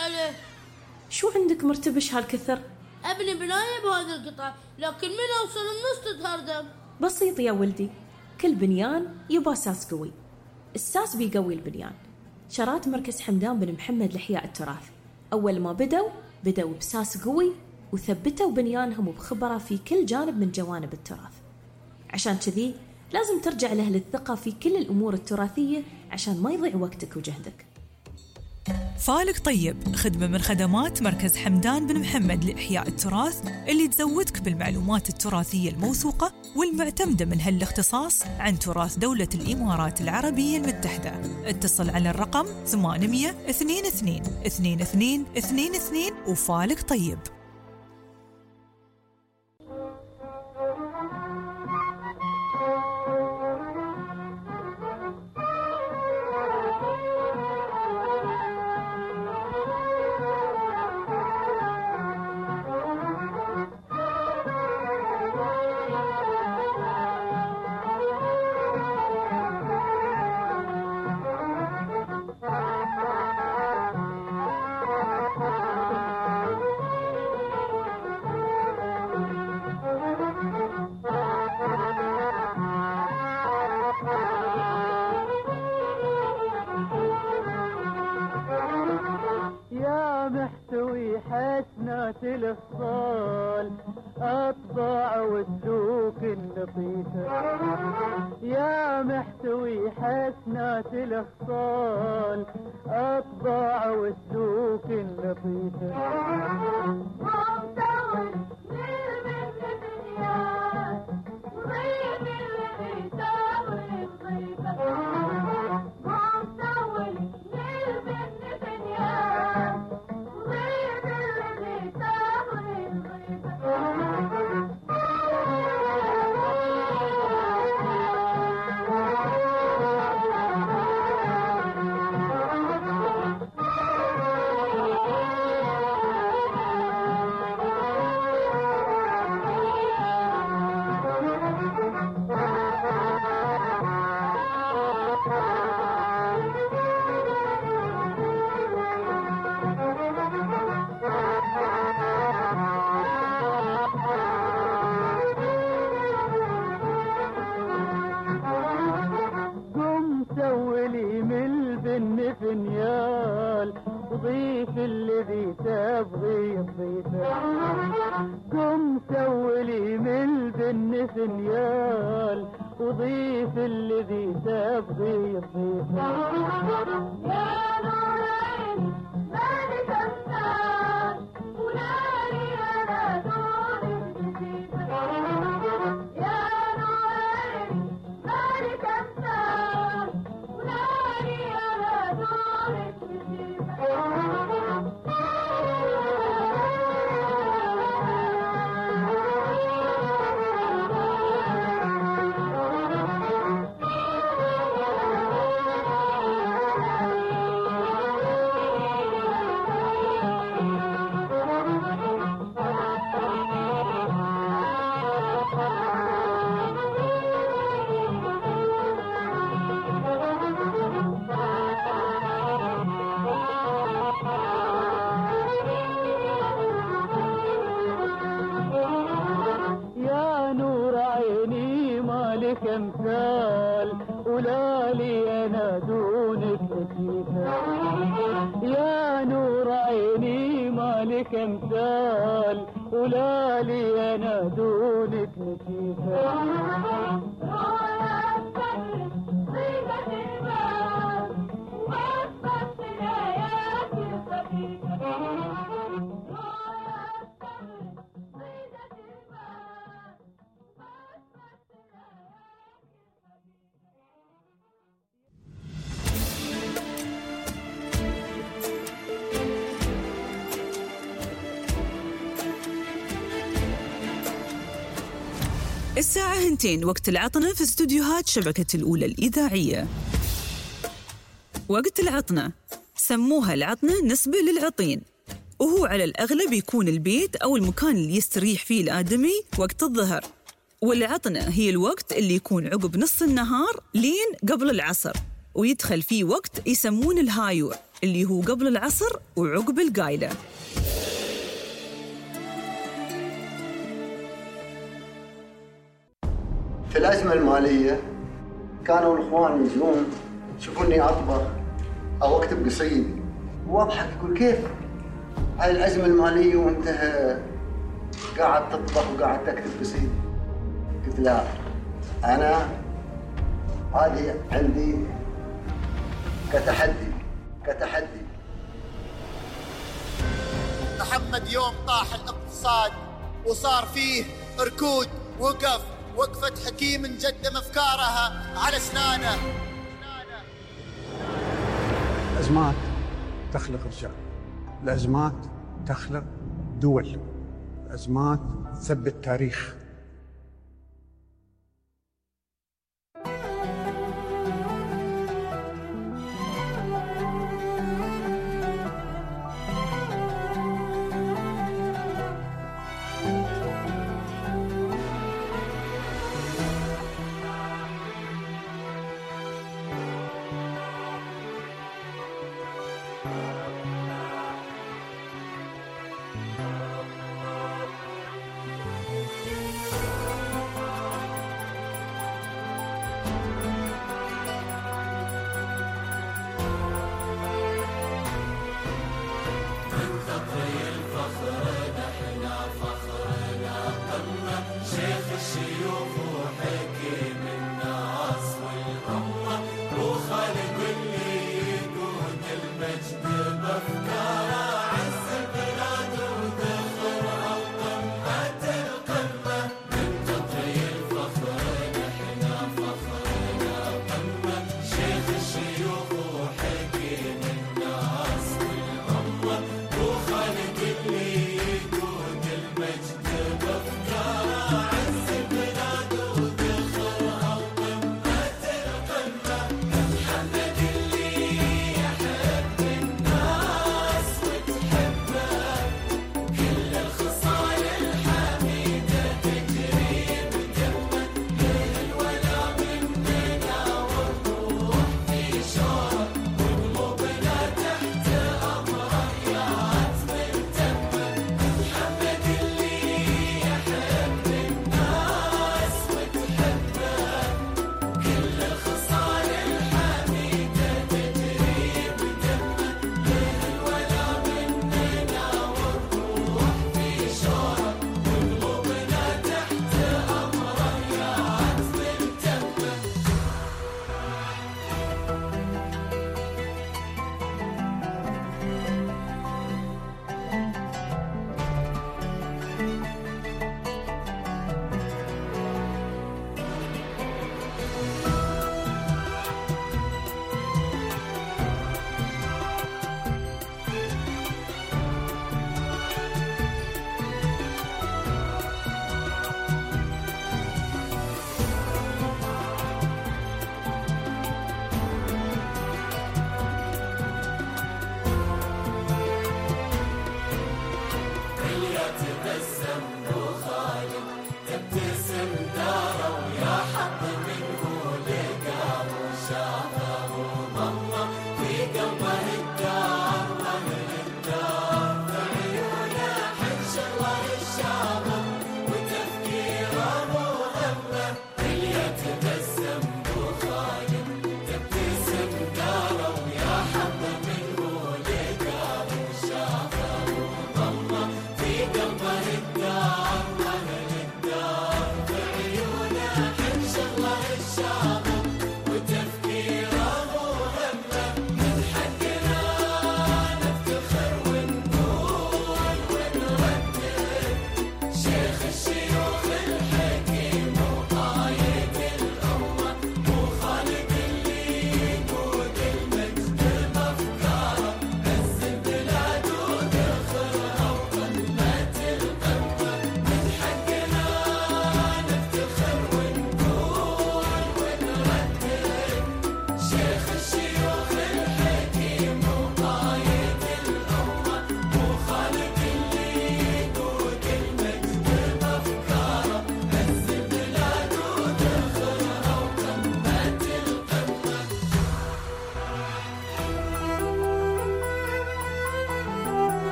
عليه. شو عندك مرتبش هالكثر؟ أبني بناية بهذا القطع، لكن من أوصل النص تتهردم. بسيط يا ولدي، كل بنيان يبا أساس قوي. الساس بيقوي البنيان. شرات مركز حمدان بن محمد لإحياء التراث. أول ما بدوا بساس قوي، وثبتوا بنيانهم بخبرة في كل جانب من جوانب التراث. عشان كذي لازم ترجع له الثقة في كل الأمور التراثية عشان ما يضيع وقتك وجهدك. فالك طيب، خدمة من خدمات مركز حمدان بن محمد لإحياء التراث، اللي تزودك بالمعلومات التراثية الموثوقة والمعتمدة من هالاختصاص عن تراث دولة الإمارات العربية المتحدة. اتصل على الرقم 800-22-22-22 وفالك طيب. الأفصال أطباع والسلوك اللطيفة، يا محتوي حسنات الأفصال أطباع والسلوك اللطيفة. فنيال وضيف الذي تبغي تضيفه، قم سولي من البن فنيال وضيف الذي تبغي تضيفه. يا نور عيني مالك الناس ولالي انا دون الجديد. يا نور عيني مالك الناس ولالي انا دون الجديد. كمثال ولالي انا دونك لطيفة. يا نور عيني مالك مثال ولالي انا دونك لطيفة. الساعة 2 وقت العطنة في استوديوهات شبكة الأولى الإذاعية. وقت العطنة سموها العطنة نسبة للعطين، وهو على الأغلب يكون البيت أو المكان اللي يستريح فيه الآدمي وقت الظهر. والعطنة هي الوقت اللي يكون عقب نص النهار لين قبل العصر، ويدخل فيه وقت يسمون الهايوع، اللي هو قبل العصر وعقب القايلة. في الأزمة المالية كانوا الإخوان يجون يشوفوني أطبخ أو أكتب قصيد وأضحك، يقول كيف هاي الأزمة المالية وأنت قاعد تطبخ وقاعد تكتب قصيد؟ قلت لا، أنا هذه عندي كتحدي. محمد يوم طاح الاقتصاد وصار فيه ركود، وقفة حكيم جدم أفكارها على أسنانه. الأزمات تخلق رجال، الأزمات تخلق دول، الأزمات تثبت تاريخ.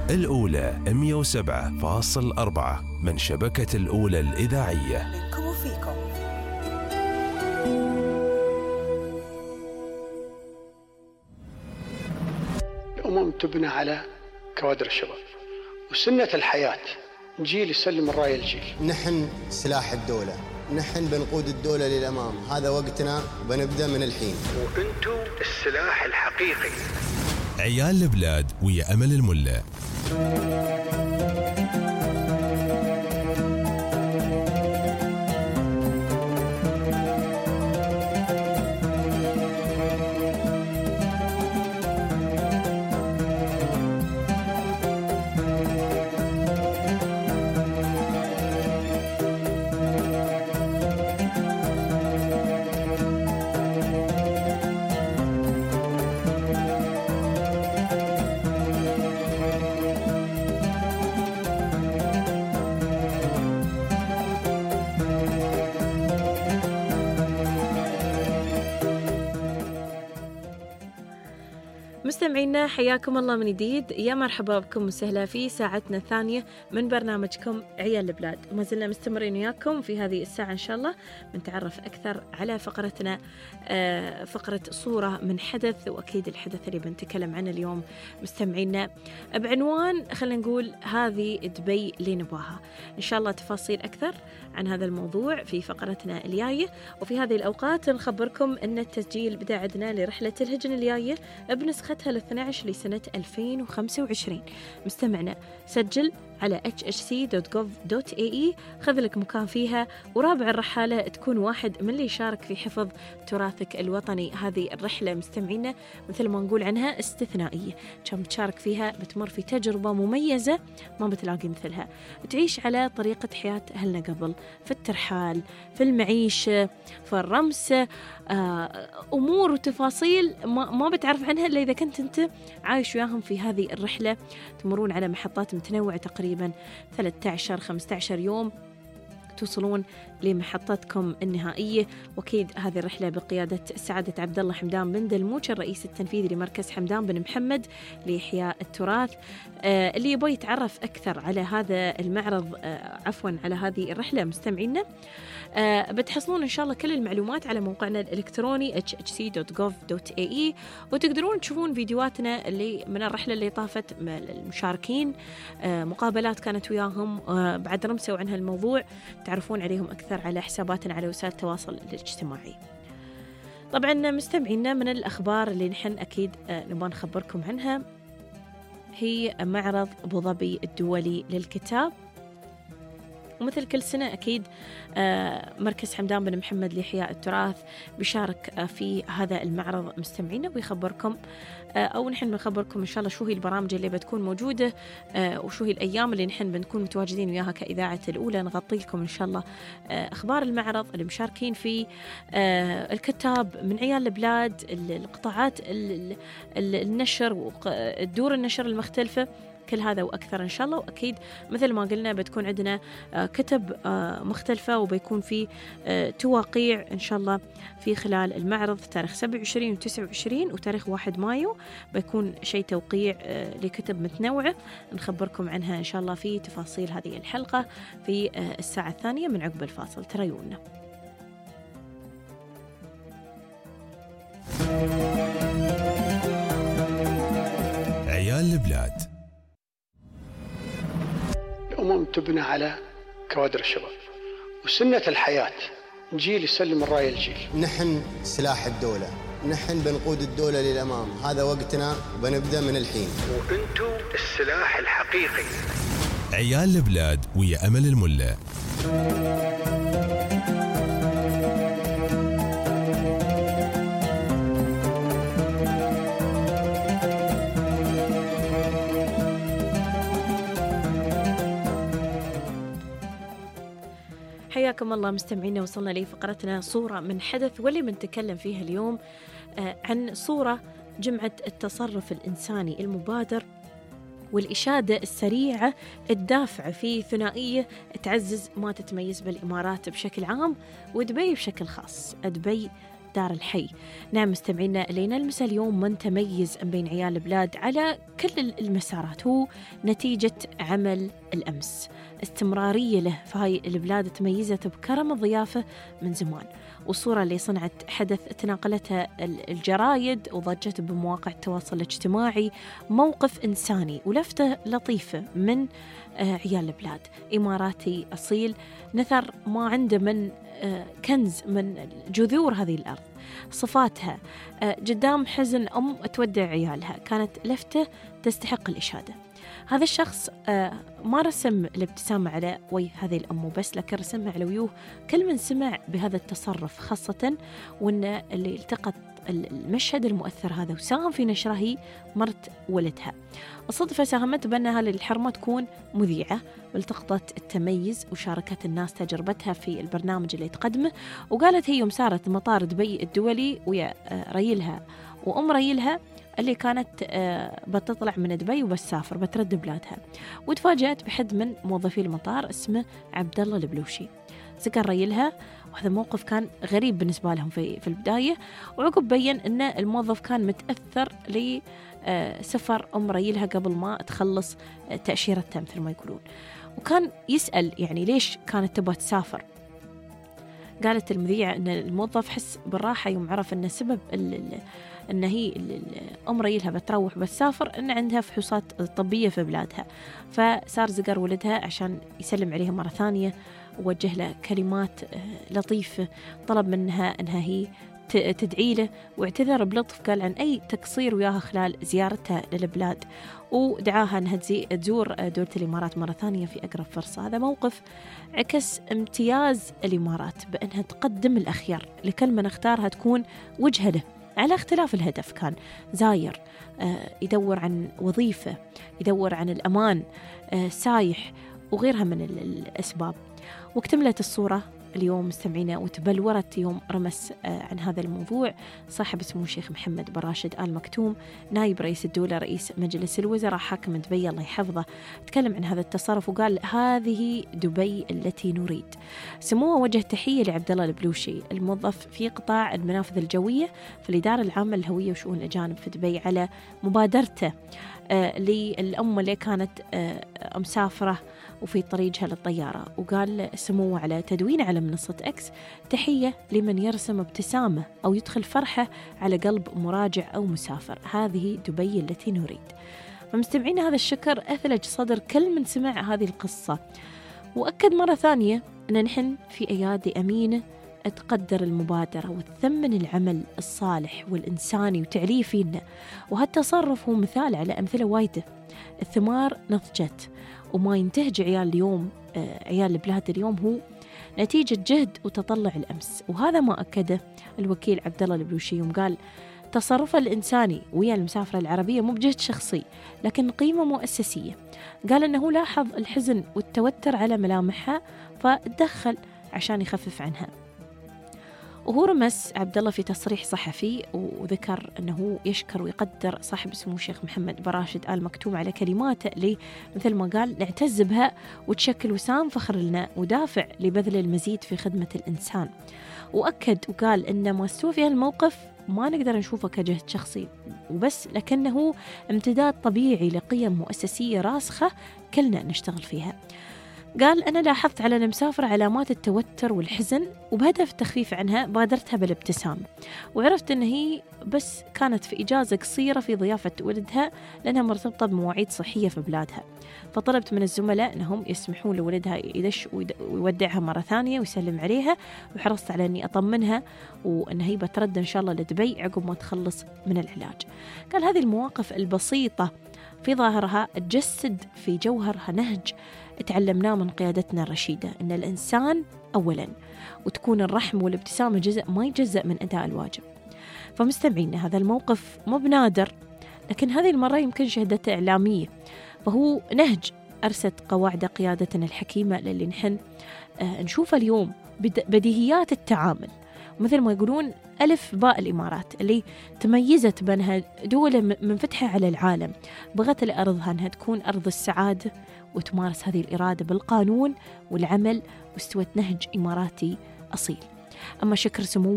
الأولى 107.4 من شبكة الأولى الإذاعية. منكم وفيكم. الأمم تبنى على كوادر الشباب، وسنة الحياة جيل يسلم الراية الجيل. نحن سلاح الدولة، نحن بنقود الدولة للأمام، هذا وقتنا بنبدأ من الحين. وأنتم السلاح الحقيقي. عيال البلاد ويا أمل الملا. مستمعينا حياكم الله من جديد، يا مرحبا بكم وسهلا في ساعتنا الثانية من برنامجكم عيال البلاد. وما زلنا مستمرين وياكم في هذه الساعة إن شاء الله بنتعرف أكثر على فقرتنا، فقرة صورة من حدث، وأكيد الحدث اللي بنتكلم عنه اليوم مستمعينا بعنوان خلينا نقول هذه دبي اللي نبغاها. إن شاء الله تفاصيل أكثر عن هذا الموضوع في فقرتنا الجاية. وفي هذه الأوقات نخبركم أن التسجيل بدأ عندنا لرحلة الهجن الجاية بنسختها ل12 لسنة 2025. مستمعنا سجل على hhc.gov.ae، خذ لك مكان فيها، ورابع الرحالة تكون واحد من اللي يشارك في حفظ تراثك الوطني. هذه الرحلة مستمعينا مثل ما نقول عنها استثنائية، كم بتشارك فيها بتمر في تجربة مميزة ما بتلاقي مثلها، تعيش على طريقة حياة أهلنا قبل، في الترحال، في المعيشة، في الرمس، أمور وتفاصيل ما بتعرف عنها إلا إذا كنت أنت عايش وياهم في هذه الرحلة. تمرون على محطات متنوعة تقريبا 13-15 يوم، توصلون لمحطتكم النهائية. وأكيد هذه الرحلة بقيادة سعادة عبد الله حمدان بن دلموش، الرئيس التنفيذي لمركز حمدان بن محمد لإحياء التراث. اللي يبغى يتعرف أكثر على هذا المعرض، على هذه الرحلة مستمعينا، بتحصلون إن شاء الله كل المعلومات على موقعنا الإلكتروني hhc.gov.ae، وتقدرون تشوفون فيديوهاتنا اللي من الرحلة اللي طافت المشاركين، مقابلات كانت وياهم، بعد رمسوا عن هالموضوع تعرفون عليهم أكثر على حساباتنا على وسائل التواصل الاجتماعي. طبعا مستمعينا من الأخبار اللي نحن أكيد نبغى نخبركم عنها هي معرض أبو ظبي الدولي للكتاب. ومثل كل سنة أكيد مركز حمدان بن محمد لإحياء التراث بيشارك في هذا المعرض مستمعينا، ويخبركم أو نحن بنخبركم إن شاء الله شو هي البرامج اللي بتكون موجودة، وشو هي الأيام اللي نحن بنكون متواجدين وياها كإذاعة الأولى. نغطي لكم إن شاء الله أخبار المعرض اللي مشاركين فيه، الكتاب من عيال البلاد، القطاعات النشر ودور النشر المختلفة، كل هذا وأكثر إن شاء الله. وأكيد مثل ما قلنا بتكون عندنا كتب مختلفة، وبيكون في تواقيع إن شاء الله في خلال المعرض تاريخ 27 و29 وتاريخ 1 مايو، بيكون شيء توقيع لكتب متنوعة نخبركم عنها إن شاء الله في تفاصيل هذه الحلقة في الساعة الثانية من عقب الفاصل. تريونا عيال البلاد. الأمم تبنى على كوادر الشباب، وسنة الحياة جيل يسلم الراية الجيل. نحن سلاح الدولة، نحن بنقود الدولة للأمام، هذا وقتنا بنبدأ من الحين. وأنتم السلاح الحقيقي. عيال البلاد ويا أمل الملا. حياكم الله مستمعينا، وصلنا لفقرتنا صورة من حدث، واللي بنتكلم فيها اليوم عن صورة جمعت التصرف الإنساني المبادر والإشادة السريعة الدافعة في ثنائية تعزز ما تتميز بالإمارات بشكل عام ودبي بشكل خاص. دبي دار الحي. نعم مستمعينا، إلينا المساء اليوم من تميز بين عيال البلاد على كل المسارات هو نتيجة عمل الأمس، استمرارية له في هاي البلاد تميزت بكرم الضيافة من زمان، والصورة اللي صنعت حدث تناقلتها الجرايد وضجت بمواقع التواصل الاجتماعي، موقف إنساني ولفتة لطيفة من عيال البلاد. إماراتي أصيل نثر ما عنده من كنز من جذور هذه الأرض، صفاتها قدام حزن أم تودع عيالها كانت لفتة تستحق الإشادة. هذا الشخص ما رسم الابتسامة على وجه هذه الأم بس، لكن رسمها على وجوه كل من سمع بهذا التصرف، خاصة وأن اللي التقط المشهد المؤثر هذا وساهم في نشره هي مرت ولدها. الصدفة ساهمت بأنها للحرمة تكون مذيعة، والتقطت التميز وشاركت الناس تجربتها في البرنامج اللي تقدمه، وقالت هي يوم سارت مطار دبي الدولي ويا ريلها وأم ريلها اللي كانت بتطلع من دبي وبتسافر بترد بلادها، وتفاجأت بحد من موظفي المطار اسمه عبد الله البلوشي. سكر ريلها، وهذا موقف كان غريب بالنسبة لهم في البداية، وعقب بين أن الموظف كان متأثر لسفر أم ريلها قبل ما تخلص تأشيرتها مثل ما يقولون، وكان يسأل يعني ليش كانت تبغى تسافر. قالت المذيعة أن الموظف حس بالراحة يوم عرف أن سبب أن هي أم ريلها بتروح بتسافر أن عندها فحوصات طبية في بلادها، فصار زقر ولدها عشان يسلم عليها مرة ثانية ووجه له كلمات لطيفة، طلب منها أنها هي تدعي له، واعتذر بلطف قال عن أي تقصير وياها خلال زيارتها للبلاد، ودعاها أنها تزور دولة الإمارات مرة ثانية في أقرب فرصة. هذا موقف عكس امتياز الإمارات بأنها تقدم الأخيار لكل من اختارها تكون وجهة له، على اختلاف الهدف. كان زاير يدور عن وظيفة، يدور عن الأمان، سايح وغيرها من الأسباب. واكتملت الصورة اليوم مستمعينا وتبلورت يوم رمس عن هذا الموضوع صاحب سمو الشيخ محمد بن راشد آل مكتوم، نائب رئيس الدولة رئيس مجلس الوزراء حاكم دبي الله يحفظه، تكلم عن هذا التصرف وقال هذه دبي التي نريد. سموه وجه تحية لعبد الله البلوشي الموظف في قطاع المنافذ الجوية في الإدارة العامة للهوية وشؤون الأجانب في دبي على مبادرته للأم اللي كانت مسافرة وفي طريقها للطيارة، وقال سموه على تدوين على منصة إكس تحية لمن يرسم ابتسامة أو يدخل فرحة على قلب مراجع أو مسافر، هذه دبي التي نريد. فمستمعين هذا الشكر أثلج صدر كل من سمع هذه القصة، وأكد مرة ثانية أن نحن في أيادي أمينة تقدر المبادرة وتثمن العمل الصالح والإنساني وتعليه فينا، وهالتصرف هو مثال على أمثلة وايدة. الثمار نضجت، وما ينتهج عيال اليوم عيال البلاد اليوم هو نتيجة جهد وتطلع الأمس، وهذا ما أكده الوكيل عبد الله البلوشي يوم قال تصرفه الإنساني ويا المسافرة العربية مو بجهد شخصي لكن قيمة مؤسسية. قال أنه لاحظ الحزن والتوتر على ملامحها فتدخل عشان يخفف عنها. وهو رمس عبد الله في تصريح صحفي وذكر أنه يشكر ويقدر صاحب سمو الشيخ محمد بن راشد آل مكتوم على كلماته اللي مثل ما قال نعتز بها وتشكل وسام فخر لنا ودافع لبذل المزيد في خدمة الإنسان. وأكد وقال أن ما استوى في هالموقف ما نقدر نشوفه كجهد شخصي وبس، لكنه امتداد طبيعي لقيم مؤسسية راسخة كلنا نشتغل فيها. قال أنا لاحظت على المسافر علامات التوتر والحزن، وبهدف التخفيف عنها بادرتها بالابتسام، وعرفت أن هي بس كانت في إجازة قصيرة في ضيافة ولدها لأنها مرتبطة بمواعيد صحية في بلادها، فطلبت من الزملاء أنهم يسمحون لولدها يدش ويودعها مرة ثانية ويسلم عليها، وحرصت على أني أطمنها وأن هي بترد إن شاء الله لدبي عقب ما تخلص من العلاج. قال هذه المواقف البسيطة في ظاهرها تجسد في جوهرها نهج تعلمناه من قيادتنا الرشيدة، أن الإنسان أولاً، وتكون الرحم والابتسامة جزء ما يجزأ من أداء الواجب. فمستمعين هذا الموقف مو بنادر، لكن هذه المرة يمكن شهادته إعلامية، فهو نهج أرست قواعد قيادتنا الحكيمة اللي نحن نشوف اليوم بديهيات التعامل، مثل ما يقولون ألف باء الإمارات اللي تميزت بأنها دولة منفتحة على العالم، بغت لأرضها أنها تكون أرض السعادة وتمارس هذه الإرادة بالقانون والعمل، واستوت نهج إماراتي أصيل. أما شكر سموه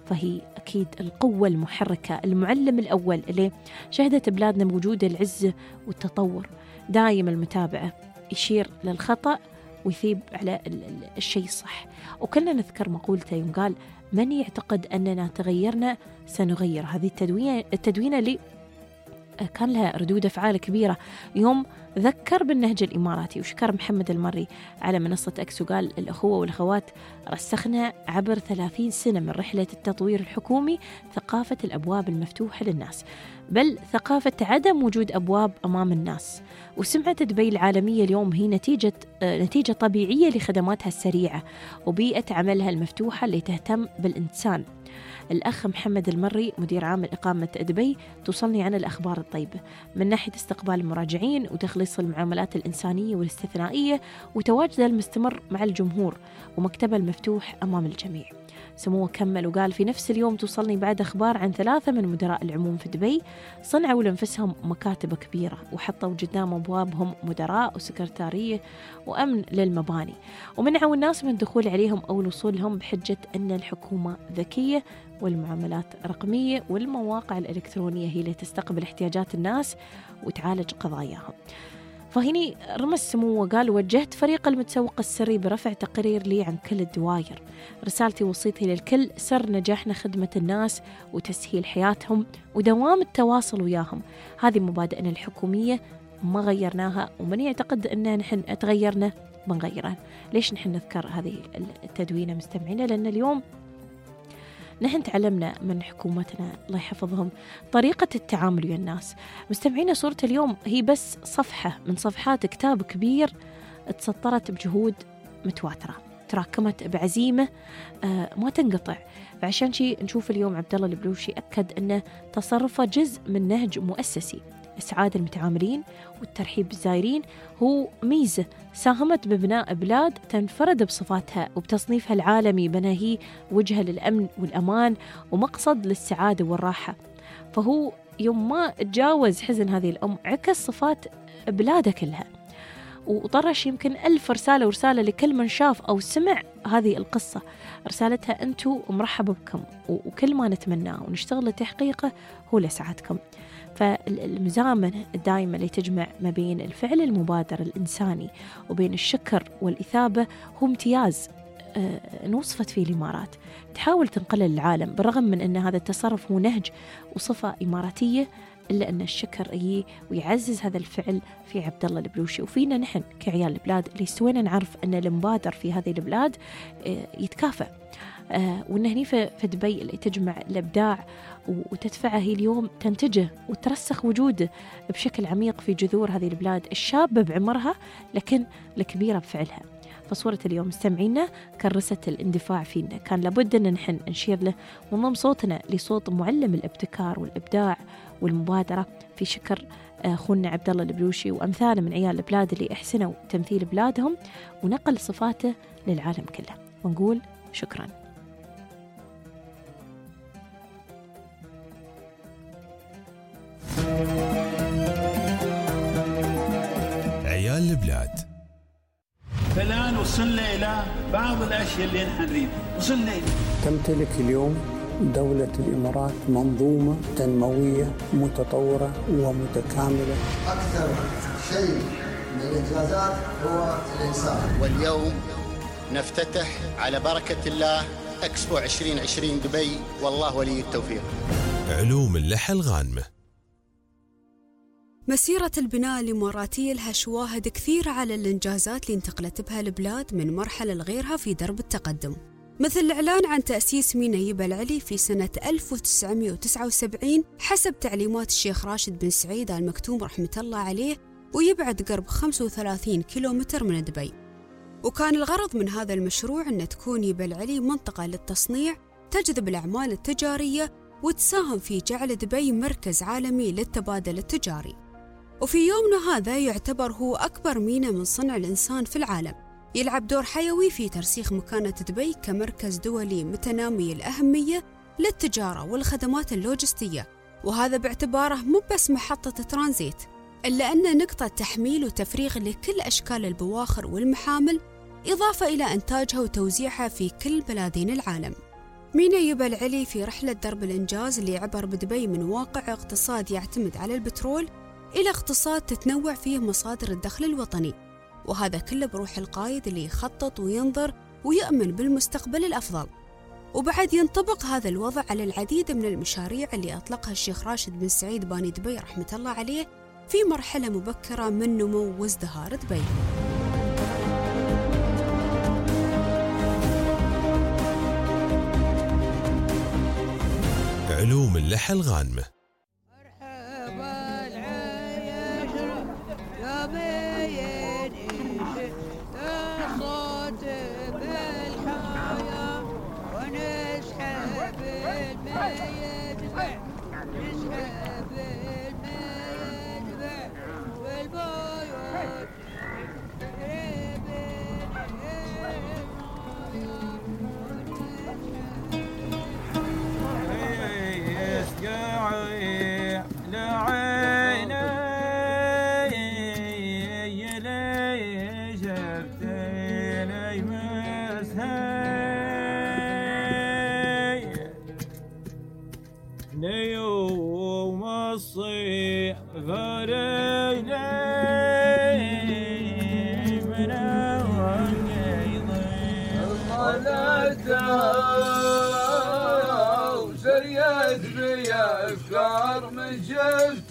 فهي أكيد القوة المحركة، المعلم الأول اللي شهدت بلادنا بوجود العزة والتطور. دايم المتابعة يشير للخطأ ويثيب على الشيء الصح. وكلنا نذكر مقولته يوم قال: من يعتقد أننا تغيرنا سنغير. هذه التدوينة اللي كان لها ردود أفعال كبيرة يوم ذكر بالنهج الإماراتي، وشكر محمد المري على منصة أكس وقال: الأخوة والأخوات رسخنا عبر 30 سنة من رحلة التطوير الحكومي ثقافة الأبواب المفتوحة للناس، بل ثقافة عدم وجود أبواب أمام الناس. وسمعة دبي العالمية اليوم هي نتيجة طبيعية لخدماتها السريعة وبيئة عملها المفتوحة اللي تهتم بالإنسان. الأخ محمد المري مدير عام إقامة دبي توصلني عن الأخبار الطيبة من ناحية استقبال المراجعين وتخليص المعاملات الإنسانية والاستثنائية وتواجده المستمر مع الجمهور ومكتبه المفتوح أمام الجميع. سموه كمل وقال: في نفس اليوم توصلني بعد أخبار عن 3 من مدراء العموم في دبي صنعوا لأنفسهم مكاتب كبيرة وحطوا قدام أبوابهم مدراء وسكرتارية وأمن للمباني، ومنعوا الناس من الدخول عليهم أو الوصول لهم بحجة أن الحكومة ذكية والمعاملات رقمية والمواقع الإلكترونية هي اللي تستقبل احتياجات الناس وتعالج قضاياهم. فهني رمز سموه وقال: وجهت فريق المتسوق السري برفع تقرير لي عن كل الدواير. رسالتي وصيتي للكل: سر نجاحنا خدمة الناس وتسهيل حياتهم ودوام التواصل وياهم. هذه مبادئنا الحكومية ما غيرناها، ومن يعتقد أننا نحن تغيرنا بنغيرها. ليش نحن نذكر هذه التدوينة مستمعينا؟ لأن اليوم نحن تعلمنا من حكومتنا الله يحفظهم طريقة التعامل ويا الناس. مستمعينا، صورة اليوم هي بس صفحة من صفحات كتاب كبير تسطرت بجهود متواترة تراكمت بعزيمة ما تنقطع. فعشان شي نشوف اليوم عبد الله البلوشي أكد أن تصرفه جزء من نهج مؤسسي إسعاد المتعاملين والترحيب بالزائرين، هو ميزة ساهمت ببناء بلاد تنفرد بصفاتها وبتصنيفها العالمي بناهي وجهة للأمن والأمان ومقصد للسعادة والراحة. فهو يوم ما تجاوز حزن هذه الأم عكس صفات بلاده كلها، وطرش يمكن 1000 رسالة ورسالة لكل من شاف أو سمع هذه القصة. رسالتها: أنتوا مرحبا بكم، وكل ما نتمناه ونشتغل لتحقيقه هو لسعادكم. فالمزامنة الدائمة اللي تجمع ما بين الفعل المبادر الإنساني وبين الشكر والإثابة هو امتياز نوصفت فيه الإمارات تحاول تنقله للعالم، بالرغم من أن هذا التصرف هو نهج وصفة إماراتية، إلا أن الشكر يجي ويعزز هذا الفعل في عبد الله البلوشي وفينا نحن كعيال البلاد اللي استوينا نعرف أن المبادر في هذه البلاد يتكافئ. وأن هني في دبي اللي تجمع الإبداع وتدفعه هي اليوم تنتجه وترسخ وجوده بشكل عميق في جذور هذه البلاد الشابة بعمرها لكن الكبيرة بفعلها. فصورة اليوم مستمعينا كرست الاندفاع فينا، كان لابد أن نحن نشير له ونضم صوتنا لصوت معلم الابتكار والإبداع والمبادرة في شكر أخونا عبد الله البلوشي وأمثاله من عيال البلاد اللي أحسنوا تمثيل بلادهم ونقل صفاته للعالم كله، ونقول شكرا. عيال البلاد. فالآن وصلنا إلى بعض الأشياء اللي نحن نريد وصلنا إليه. تمتلك اليوم دولة الإمارات منظومة تنموية متطورة ومتكاملة. أكثر شيء من الإنجازات هو الإنسان. واليوم نفتتح على بركة الله إكسبو 2020 دبي، والله ولي التوفيق. علوم اللحى الغانمة. مسيرة البناء الإماراتية لها شواهد كثيرة على الإنجازات اللي انتقلت بها البلاد من مرحلة لغيرها في درب التقدم، مثل الإعلان عن تأسيس ميناء يبا العلي في سنة 1979 حسب تعليمات الشيخ راشد بن سعيد آل مكتوم رحمة الله عليه، ويبعد قرب 35 كيلومتر من دبي. وكان الغرض من هذا المشروع أن تكون يبا العلي منطقة للتصنيع تجذب الأعمال التجارية وتساهم في جعل دبي مركز عالمي للتبادل التجاري. وفي يومنا هذا يعتبر هو أكبر ميناء من صنع الإنسان في العالم، يلعب دور حيوي في ترسيخ مكانة دبي كمركز دولي متنامي الأهمية للتجارة والخدمات اللوجستية، وهذا باعتباره مو بس محطة ترانزيت، إلا أنه نقطة تحميل وتفريغ لكل أشكال البواخر والمحامل، إضافة إلى إنتاجها وتوزيعها في كل بلادين العالم. مينا يبا العلي في رحلة درب الإنجاز اللي عبر بدبي من واقع اقتصاد يعتمد على البترول إلى اقتصاد تتنوع فيه مصادر الدخل الوطني، وهذا كله بروح القايد اللي يخطط وينظر ويؤمن بالمستقبل الأفضل. وبعد ينطبق هذا الوضع على العديد من المشاريع اللي أطلقها الشيخ راشد بن سعيد باني دبي رحمة الله عليه في مرحلة مبكرة من نمو وازدهار دبي. علوم اللحى الغانمة. سريت بي أفكار من شفت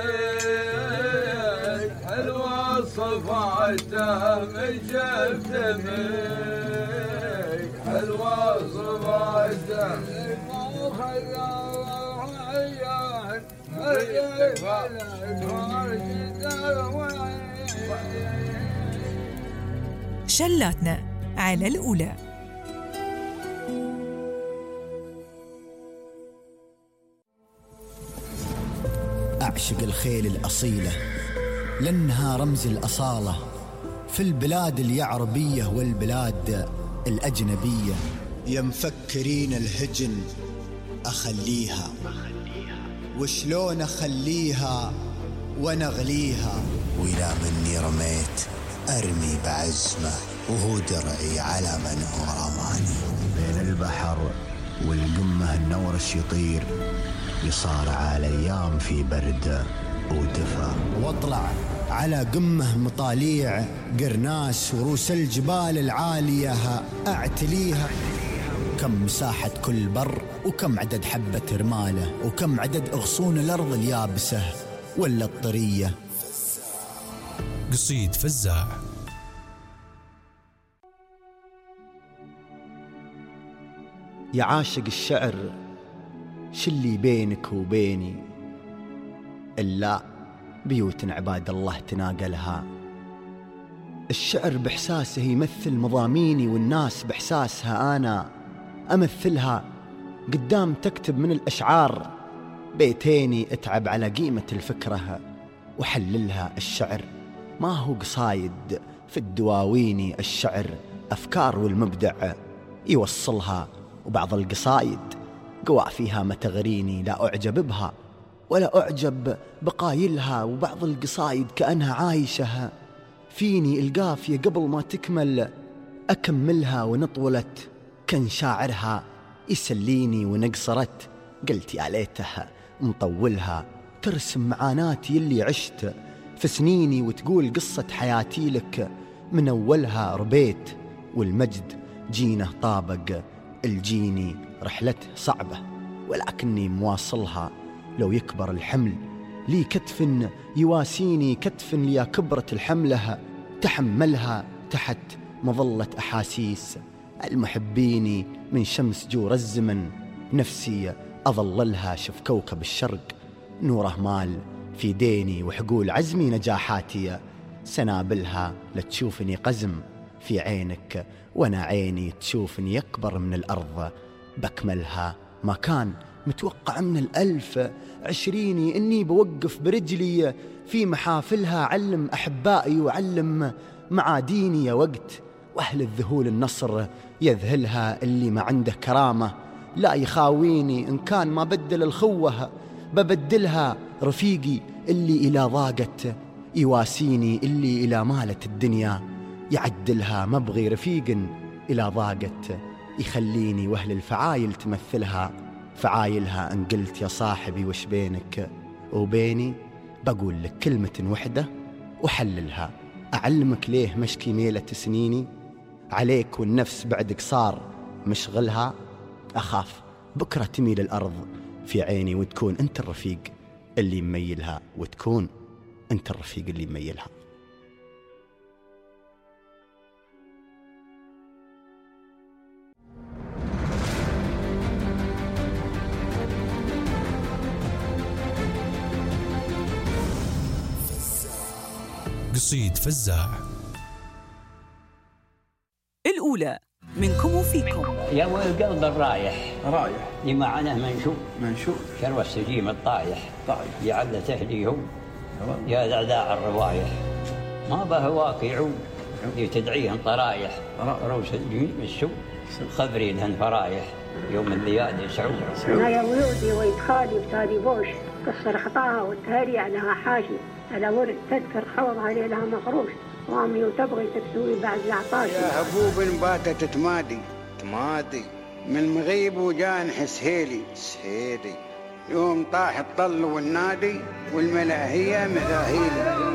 منك حلوة صفعتها من شفت منك حلوة صفعتها شلاتنا على الأولى. أعشق الخيل الأصيلة لأنها رمز الأصالة في البلاد اليعربية والبلاد الأجنبية. يا مفكرين الهجن أخليها وشلون أخليها ونغليها، وإلى مني رميت أرمي بعزمه وهو درعي على من هو رماني. بين البحر والقمة النورش يطير يصارع الأيام في برد ودفا، واطلع على قمة مطاليع قرناس وروس الجبال العالية أعتليها. كم مساحة كل بر وكم عدد حبة رماله وكم عدد أغصون الأرض اليابسة ولا الطرية. قصيد فزاع. يا عاشق الشعر شلي بينك وبيني إلا بيوت عباد الله تناقلها. الشعر بإحساسه يمثل مضاميني والناس بإحساسها أنا أمثلها. قدام تكتب من الأشعار بيتيني اتعب على قيمة الفكرة وحللها. الشعر ما هو قصايد في الدواوين، الشعر أفكار والمبدع يوصلها. وبعض القصايد قوافيها ما تغريني لا أعجب بها ولا أعجب بقايلها، وبعض القصايد كأنها عايشة فيني القافية قبل ما تكمل أكملها. ونطولت كان شاعرها يسليني ونقصرت قلت يا ليتها مطولها. ترسم معاناتي اللي عشت في سنيني وتقول قصة حياتي لك من أولها. ربيت والمجد جينه طابق الجيني، رحلته صعبة ولكني مواصلها. لو يكبر الحمل لي كتف يواسيني، كتف ليا كبرة الحملة تحملها تحت مظلة أحاسيس المحبين من شمس جور الزمن. نفسي أظللها. شف كوكب الشرق نوره مال في ديني وحقول عزمي نجاحاتي سنابلها. لتشوفني قزم في عينك وانا عيني تشوفني أكبر من الأرض بكملها. ما كان متوقع من 1020 إني بوقف برجلي في محافلها. علم أحبائي وعلم معاديني يا وقت، وأهل الذهول النصر يذهلها. اللي ما عنده كرامة لا يخاويني، إن كان ما بدل الخوة ببدلها. رفيقي اللي إلى ضاقت يواسيني، اللي إلى مالت الدنيا يعدلها. مبغي رفيق إلى ضاقت يخليني وأهل الفعايل تمثلها فعايلها. إن قلت يا صاحبي وش بينك وبيني، بقول لك كلمة وحدة وحللها. أعلمك ليه مشكي ميلة سنيني عليك والنفس بعدك صار مشغلها. أخاف بكرة تميل الأرض في عيني وتكون أنت الرفيق اللي يميلها، وتكون أنت الرفيق اللي يميلها. قصيد فزاع. الأولى منكم وفيكم. يا والقلب الرايح اللي معناه منشوف شروى السجيم الطايح يعلى تهليهم يا ذعذاع الروايح ما به واقع لتدعيهم طرايح روس الجميل السوء خبري لهن فرايح يوم الليالي يسعون. أنا يا ولودي ويدخالي بتالي بوش قصر خطاها والتهري عليها حاشي على ورد تذكر خوضها لها مفروش وامي وتبغي تكسوي بعد العطاش. يا هبوب باتت تمادي من مغيب وجان حسهيلي سهيلي يوم طاح الطل والنادي والملاهية مذاهيلي.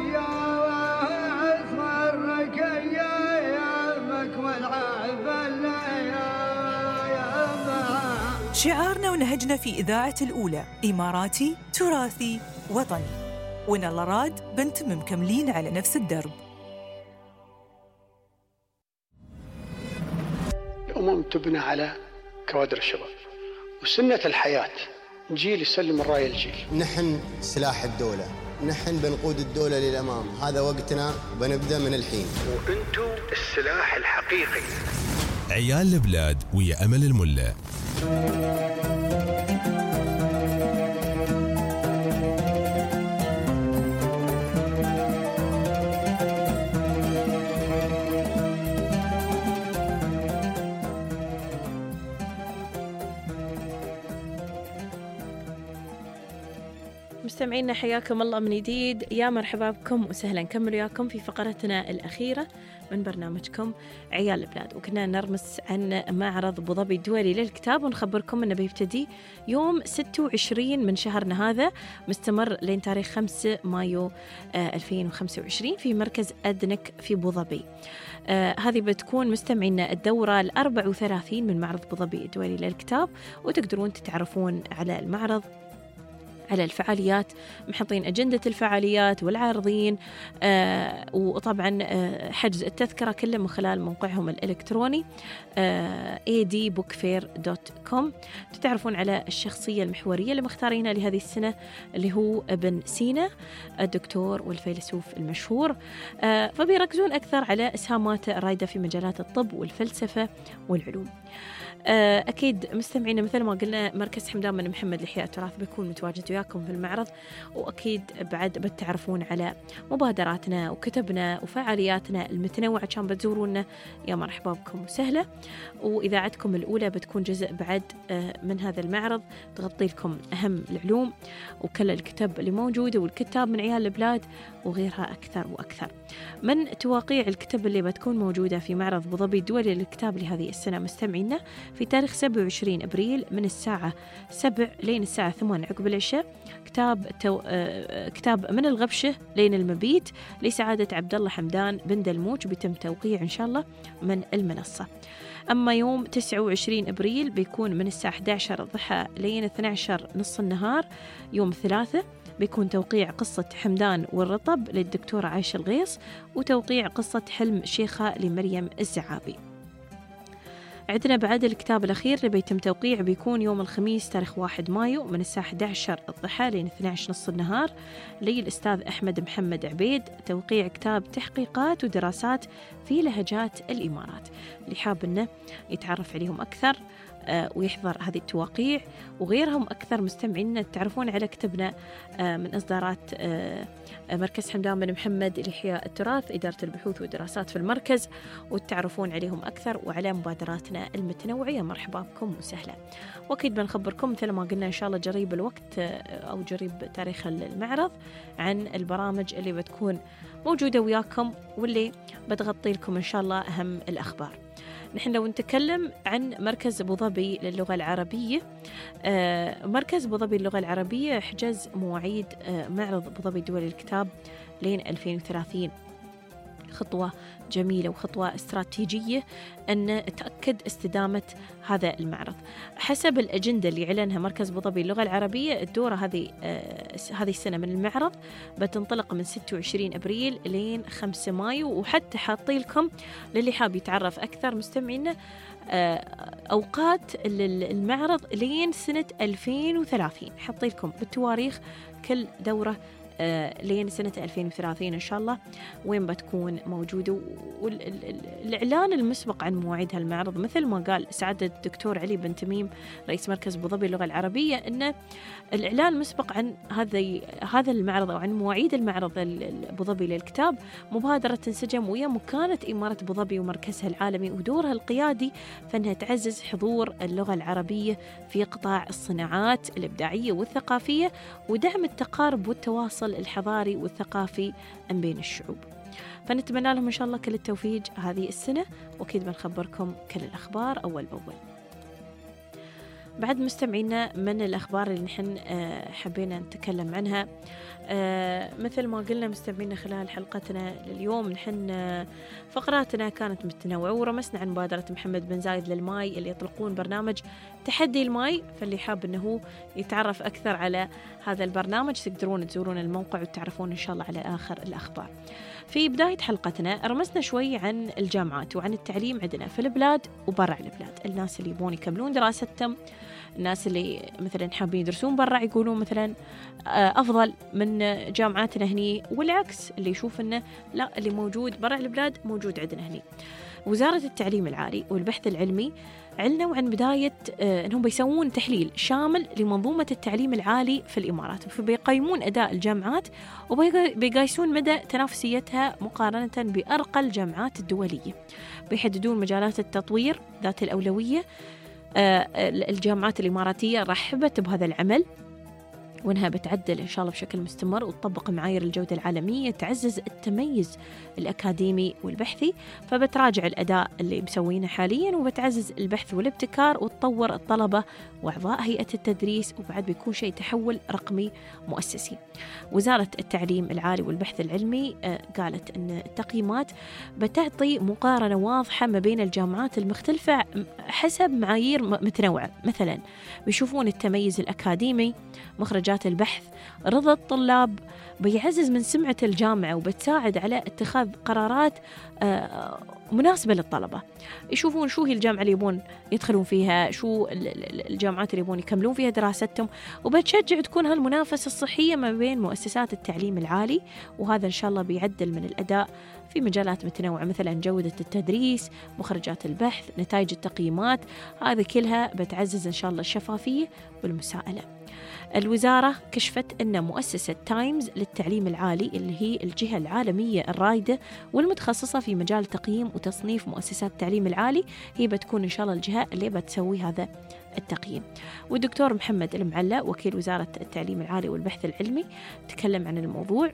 شعارنا ونهجنا في إذاعة الأولى إماراتي تراثي وطني، ونال راد بنت مكملين على نفس الدرب. الأمم تبنى على كوادر الشباب، وسنة الحياة جيل يسلم الراية الجيل. نحن سلاح الدولة، نحن بنقود الدولة للأمام، هذا وقتنا وبنبدأ من الحين. وأنتم السلاح الحقيقي. عيال البلاد ويا أمل الملا. مستمعينا حياكم الله من جديد، يا مرحبا بكم وسهلا. نكمل وياكم في فقرتنا الأخيرة من برنامجكم عيال البلاد، وكنا نرمس عن معرض أبو ظبي الدولي للكتاب، ونخبركم أنه بيبتدي يوم 26 من شهرنا هذا، مستمر لين تاريخ 5 مايو 2025 في مركز أدنك في أبو ظبي. هذه بتكون مستمعينا الدورة 34 من معرض أبو ظبي الدولي للكتاب، وتقدرون تتعرفون على المعرض، على الفعاليات، محطين أجندة الفعاليات والعارضين، وطبعا حجز التذكرة كله من خلال موقعهم الإلكتروني adbookfair.com. تتعرفون على الشخصية المحورية اللي مختارينها لهذه السنة اللي هو ابن سينا، الدكتور والفيلسوف المشهور، فبيركزون أكثر على إسهاماته الرائدة في مجالات الطب والفلسفة والعلوم. أكيد مستمعين مثل ما قلنا مركز حمدان بن محمد لإحياء التراث بيكون متواجد وياكم في المعرض، وأكيد بعد بتعرفون على مبادراتنا وكتبنا وفعالياتنا المتنوعة. كان بتزورونا يا مرحبا بكم وسهلا، وإذاعتكم الأولى بتكون جزء بعد من هذا المعرض تغطي لكم أهم العلوم وكل الكتب اللي موجودة والكتاب من عيال البلاد وغيرها أكثر وأكثر. من تواقيع الكتب اللي بتكون موجودة في معرض أبو ظبي الدولي للكتاب لهذه السنة مستمعينا في تاريخ 27 أبريل من الساعة 7 لين الساعة 8 عقب العشاء كتاب من الغبشة لين المبيت لسعادة عبد الله حمدان بن دلموج بيتم توقيع إن شاء الله من المنصة. أما يوم 29 أبريل بيكون من الساعة 11 الضحى لين 12 نص النهار يوم ثلاثة، بيكون توقيع قصة حمدان والرطب للدكتورة عايشة الغيص، وتوقيع قصة حلم شيخة لمريم الزعابي. عندنا بعد الكتاب الأخير اللي بيتم توقيع بيكون يوم الخميس تاريخ 1 مايو من الساعة 11 الضحى لين 12 نص النهار للأستاذ أحمد محمد عبيد، توقيع كتاب تحقيقات ودراسات في لهجات الإمارات. اللي حاب إنه يتعرف عليهم أكثر ويحضر هذه التواقيع وغيرهم أكثر مستمعين تعرفون على كتبنا من إصدارات مركز حمدان بن محمد لإحياء التراث، إدارة البحوث والدراسات في المركز، وتعرفون عليهم أكثر وعلى مبادراتنا المتنوعة. مرحبا بكم وسهلا. وأكيد بنخبركم مثل ما قلنا إن شاء الله جريب الوقت أو جريب تاريخ المعرض عن البرامج اللي بتكون موجودة وياكم واللي بتغطي لكم إن شاء الله أهم الأخبار. نحن لو نتكلم عن مركز أبو ظبي للغة العربية، مركز أبو ظبي للغة العربية حجز مواعيد معرض أبو ظبي الدولي للكتاب لين 2030. خطوة جميلة وخطوة استراتيجية أن تأكد استدامة هذا المعرض. حسب الأجندة اللي اعلنها مركز أبو ظبي للغة العربية، الدورة هذه السنة من المعرض بتنطلق من 26 أبريل لين 5 مايو، وحتى حاطين لكم للي حاب يتعرف أكثر مستمعينا أوقات المعرض لين سنة 2030. حاطين لكم بالتواريخ كل دورة لين سنة 2030 إن شاء الله وين بتكون موجودة. والإعلان المسبق عن مواعيد هالمعرض مثل ما قال سعادة الدكتور علي بن تميم رئيس مركز أبو ظبي للغة العربية، أن الإعلان المسبق عن هذا المعرض أو عن مواعيد المعرض أبو ظبي للكتاب مبادرة تنسجم ويا مكانة إمارة أبو ظبي ومركزها العالمي ودورها القيادي فإنها تعزز حضور اللغة العربية في قطاع الصناعات الإبداعية والثقافية ودعم التقارب والتواصل الحضاري والثقافي بين الشعوب. فنتمنى لهم إن شاء الله كل التوفيق هذه السنة، وأكيد بنخبركم كل الأخبار أول بأول. بعد مستمعينا من الأخبار اللي نحن حبينا نتكلم عنها، مثل ما قلنا مستمعينا خلال حلقتنا اليوم نحن فقراتنا كانت متنوعة، ورمسنا عن مبادرة محمد بن زايد للماي اللي يطلقون برنامج تحدي الماي. فاللي حاب أنه يتعرف أكثر على هذا البرنامج تقدرون تزورون الموقع وتعرفون إن شاء الله على آخر الأخبار. في بداية حلقتنا رمسنا شوي عن الجامعات وعن التعليم عندنا في البلاد وبرع البلاد. الناس اللي يبون يكملون دراستهم، الناس اللي مثلا حابين يدرسون برا يقولون مثلا أفضل من جامعاتنا هني، والعكس اللي يشوف إنه لا اللي موجود برا البلاد موجود عندنا هني. وزارة التعليم العالي والبحث العلمي علنوا عن بداية أنهم بيسوون تحليل شامل لمنظومة التعليم العالي في الإمارات، فبيقيمون أداء الجامعات وبيقايسون مدى تنافسيتها مقارنة بأرقى الجامعات الدولية. بيحددون مجالات التطوير ذات الأولوية. الجامعات الإماراتية رحبت بهذا العمل وأنها بتعدل إن شاء الله بشكل مستمر وتطبق معايير الجودة العالمية، تعزز التميز الأكاديمي والبحثي، فبتراجع الأداء اللي مسوينه حاليا وبتعزز البحث والابتكار وتطور الطلبة وأعضاء هيئة التدريس، وبعد بيكون شيء تحول رقمي مؤسسي. وزارة التعليم العالي والبحث العلمي قالت أن التقييمات بتعطي مقارنة واضحة ما بين الجامعات المختلفة حسب معايير متنوعة. مثلا بيشوفون التميز الأكاديمي، مخرجات البحث، رضا الطلاب، بيعزز من سمعة الجامعة وبتساعد على اتخاذ قرارات مناسبة للطلبة. يشوفون شو هي الجامعة اللي يبون يدخلون فيها، شو الجامعات اللي يبون يكملون فيها دراستهم، وبتشجع تكون هالمنافسة الصحية ما بين مؤسسات التعليم العالي. وهذا إن شاء الله بيعدل من الأداء في مجالات متنوعة، مثلا جودة التدريس، مخرجات البحث، نتائج التقييمات، هذه كلها بتعزز إن شاء الله الشفافية والمساءلة. الوزارة كشفت أن مؤسسة تايمز للتعليم العالي اللي هي الجهة العالمية الرائدة والمتخصصة في مجال تقييم وتصنيف مؤسسات التعليم العالي هي بتكون إن شاء الله الجهة اللي بتسوي هذا التقييم. والدكتور محمد المعلى وكيل وزارة التعليم العالي والبحث العلمي تكلم عن الموضوع،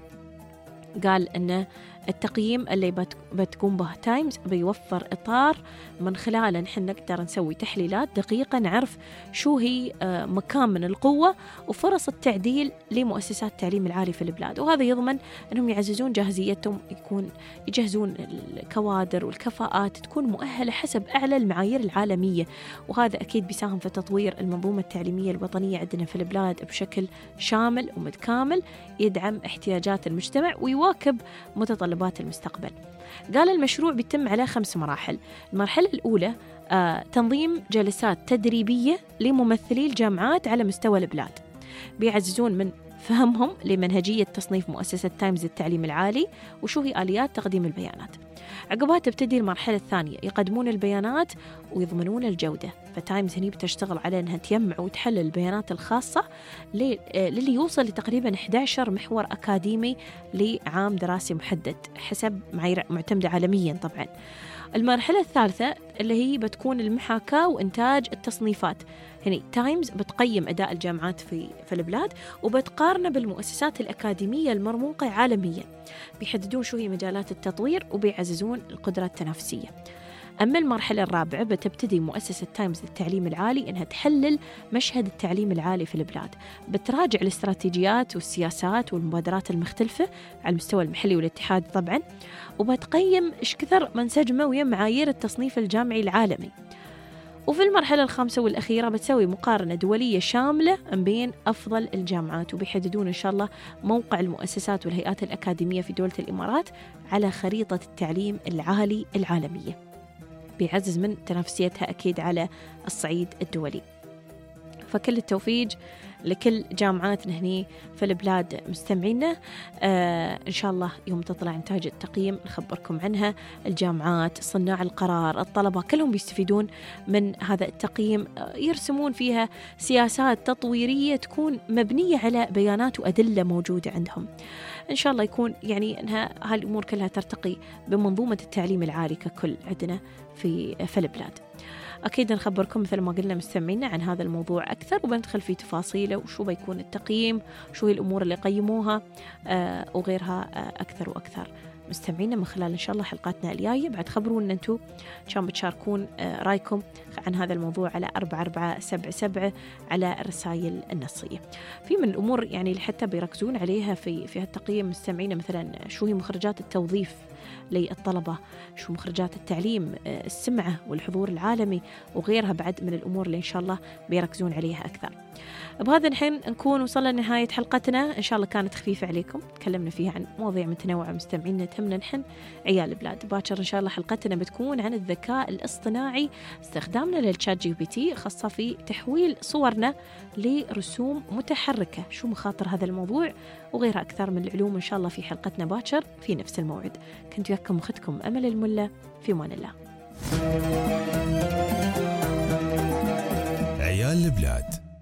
قال أن التقييم اللي بتقوم به تايمز بيوفر إطار من خلاله نحن نقدر نسوي تحليلات دقيقة، نعرف شو هي مكان من القوة وفرص التعديل لمؤسسات التعليم العالي في البلاد، وهذا يضمن أنهم يعززون جاهزيتهم، يجهزون الكوادر والكفاءات تكون مؤهلة حسب أعلى المعايير العالمية. وهذا أكيد بيساهم في تطوير المنظومة التعليمية الوطنية عندنا في البلاد بشكل شامل ومتكامل، يدعم احتياجات المجتمع ويواكب متطلبات المستقبل. قال المشروع بيتم على 5 مراحل. المرحلة الأولى تنظيم جلسات تدريبية لممثلي الجامعات على مستوى البلاد، بيعززون من فهمهم لمنهجية تصنيف مؤسسة تايمز التعليم العالي وشو هي آليات تقديم البيانات. عقبها تبتدي المرحلة الثانية، يقدمون البيانات ويضمنون الجودة. فتايمز هني بتشتغل على أنها تجمع وتحلل البيانات الخاصة للي يوصل لتقريبا 11 محور أكاديمي لعام دراسي محدد حسب معايير معتمدة عالميا طبعا. المرحلة الثالثة اللي هي بتكون المحاكاة وإنتاج التصنيفات. هني تايمز بتقيم أداء الجامعات في البلاد وبتقارنه بالمؤسسات الأكاديمية المرموقة عالميا، بيحددون شو هي مجالات التطوير وبيعززون القدرة التنافسية. أما المرحلة الرابعة بتبتدي مؤسسة تايمز للتعليم العالي أنها تحلل مشهد التعليم العالي في البلاد، بتراجع الاستراتيجيات والسياسات والمبادرات المختلفة على المستوى المحلي والاتحادي طبعا، وبتقيم إيش كثر منسجمة ويا معايير التصنيف الجامعي العالمي. وفي المرحلة الخامسة والأخيرة بتسوي مقارنة دولية شاملة بين أفضل الجامعات، وبيحددون إن شاء الله موقع المؤسسات والهيئات الأكاديمية في دولة الإمارات على خريطة التعليم العالي العالمية، بيعزز من تنافسيتها أكيد على الصعيد الدولي. فكل التوفيق لكل جامعاتنا هني في البلاد مستمعينا. إن شاء الله يوم تطلع نتائج التقييم نخبركم عنها. الجامعات، صناع القرار، الطلبة كلهم بيستفيدون من هذا التقييم، يرسمون فيها سياسات تطويرية تكون مبنية على بيانات وأدلة موجودة عندهم. إن شاء الله يكون يعني أنها هالأمور كلها ترتقي بمنظومة التعليم العالي ككل عندنا في البلاد. أكيد نخبركم مثل ما قلنا مستمعينا عن هذا الموضوع أكثر، وبندخل في تفاصيله وشو بيكون التقييم، شو هي الأمور اللي قيموها وغيرها أكثر وأكثر. مستمعينا من خلال إن شاء الله حلقاتنا الجاية بعد خبرونا أنتم كان بتشاركون رأيكم عن هذا الموضوع على 4477 على الرسائل النصية. في من الأمور يعني اللي حتى بيركزون عليها في هالتقييم مستمعينا، مثلا شو هي مخرجات التوظيف للطلبة، شو مخرجات التعليم، السمعة والحضور العالمي وغيرها بعد من الأمور اللي إن شاء الله بيركزون عليها أكثر. بهذا الحين نكون وصلنا لنهاية حلقتنا، إن شاء الله كانت خفيفة عليكم، تكلمنا فيها عن مواضيع متنوعة مستمعينا تهمنا نحن عيال البلاد. باكر إن شاء الله حلقتنا بتكون عن الذكاء الاصطناعي، استخدامنا للشات جي بي تي خاصة في تحويل صورنا لرسوم متحركة، شو مخاطر هذا الموضوع وغيرها أكثر من العلوم إن شاء الله في حلقتنا باكر في نفس الموعد. كنت وياكم أختكم أمل الملة، في أمان الله. عيال البلاد.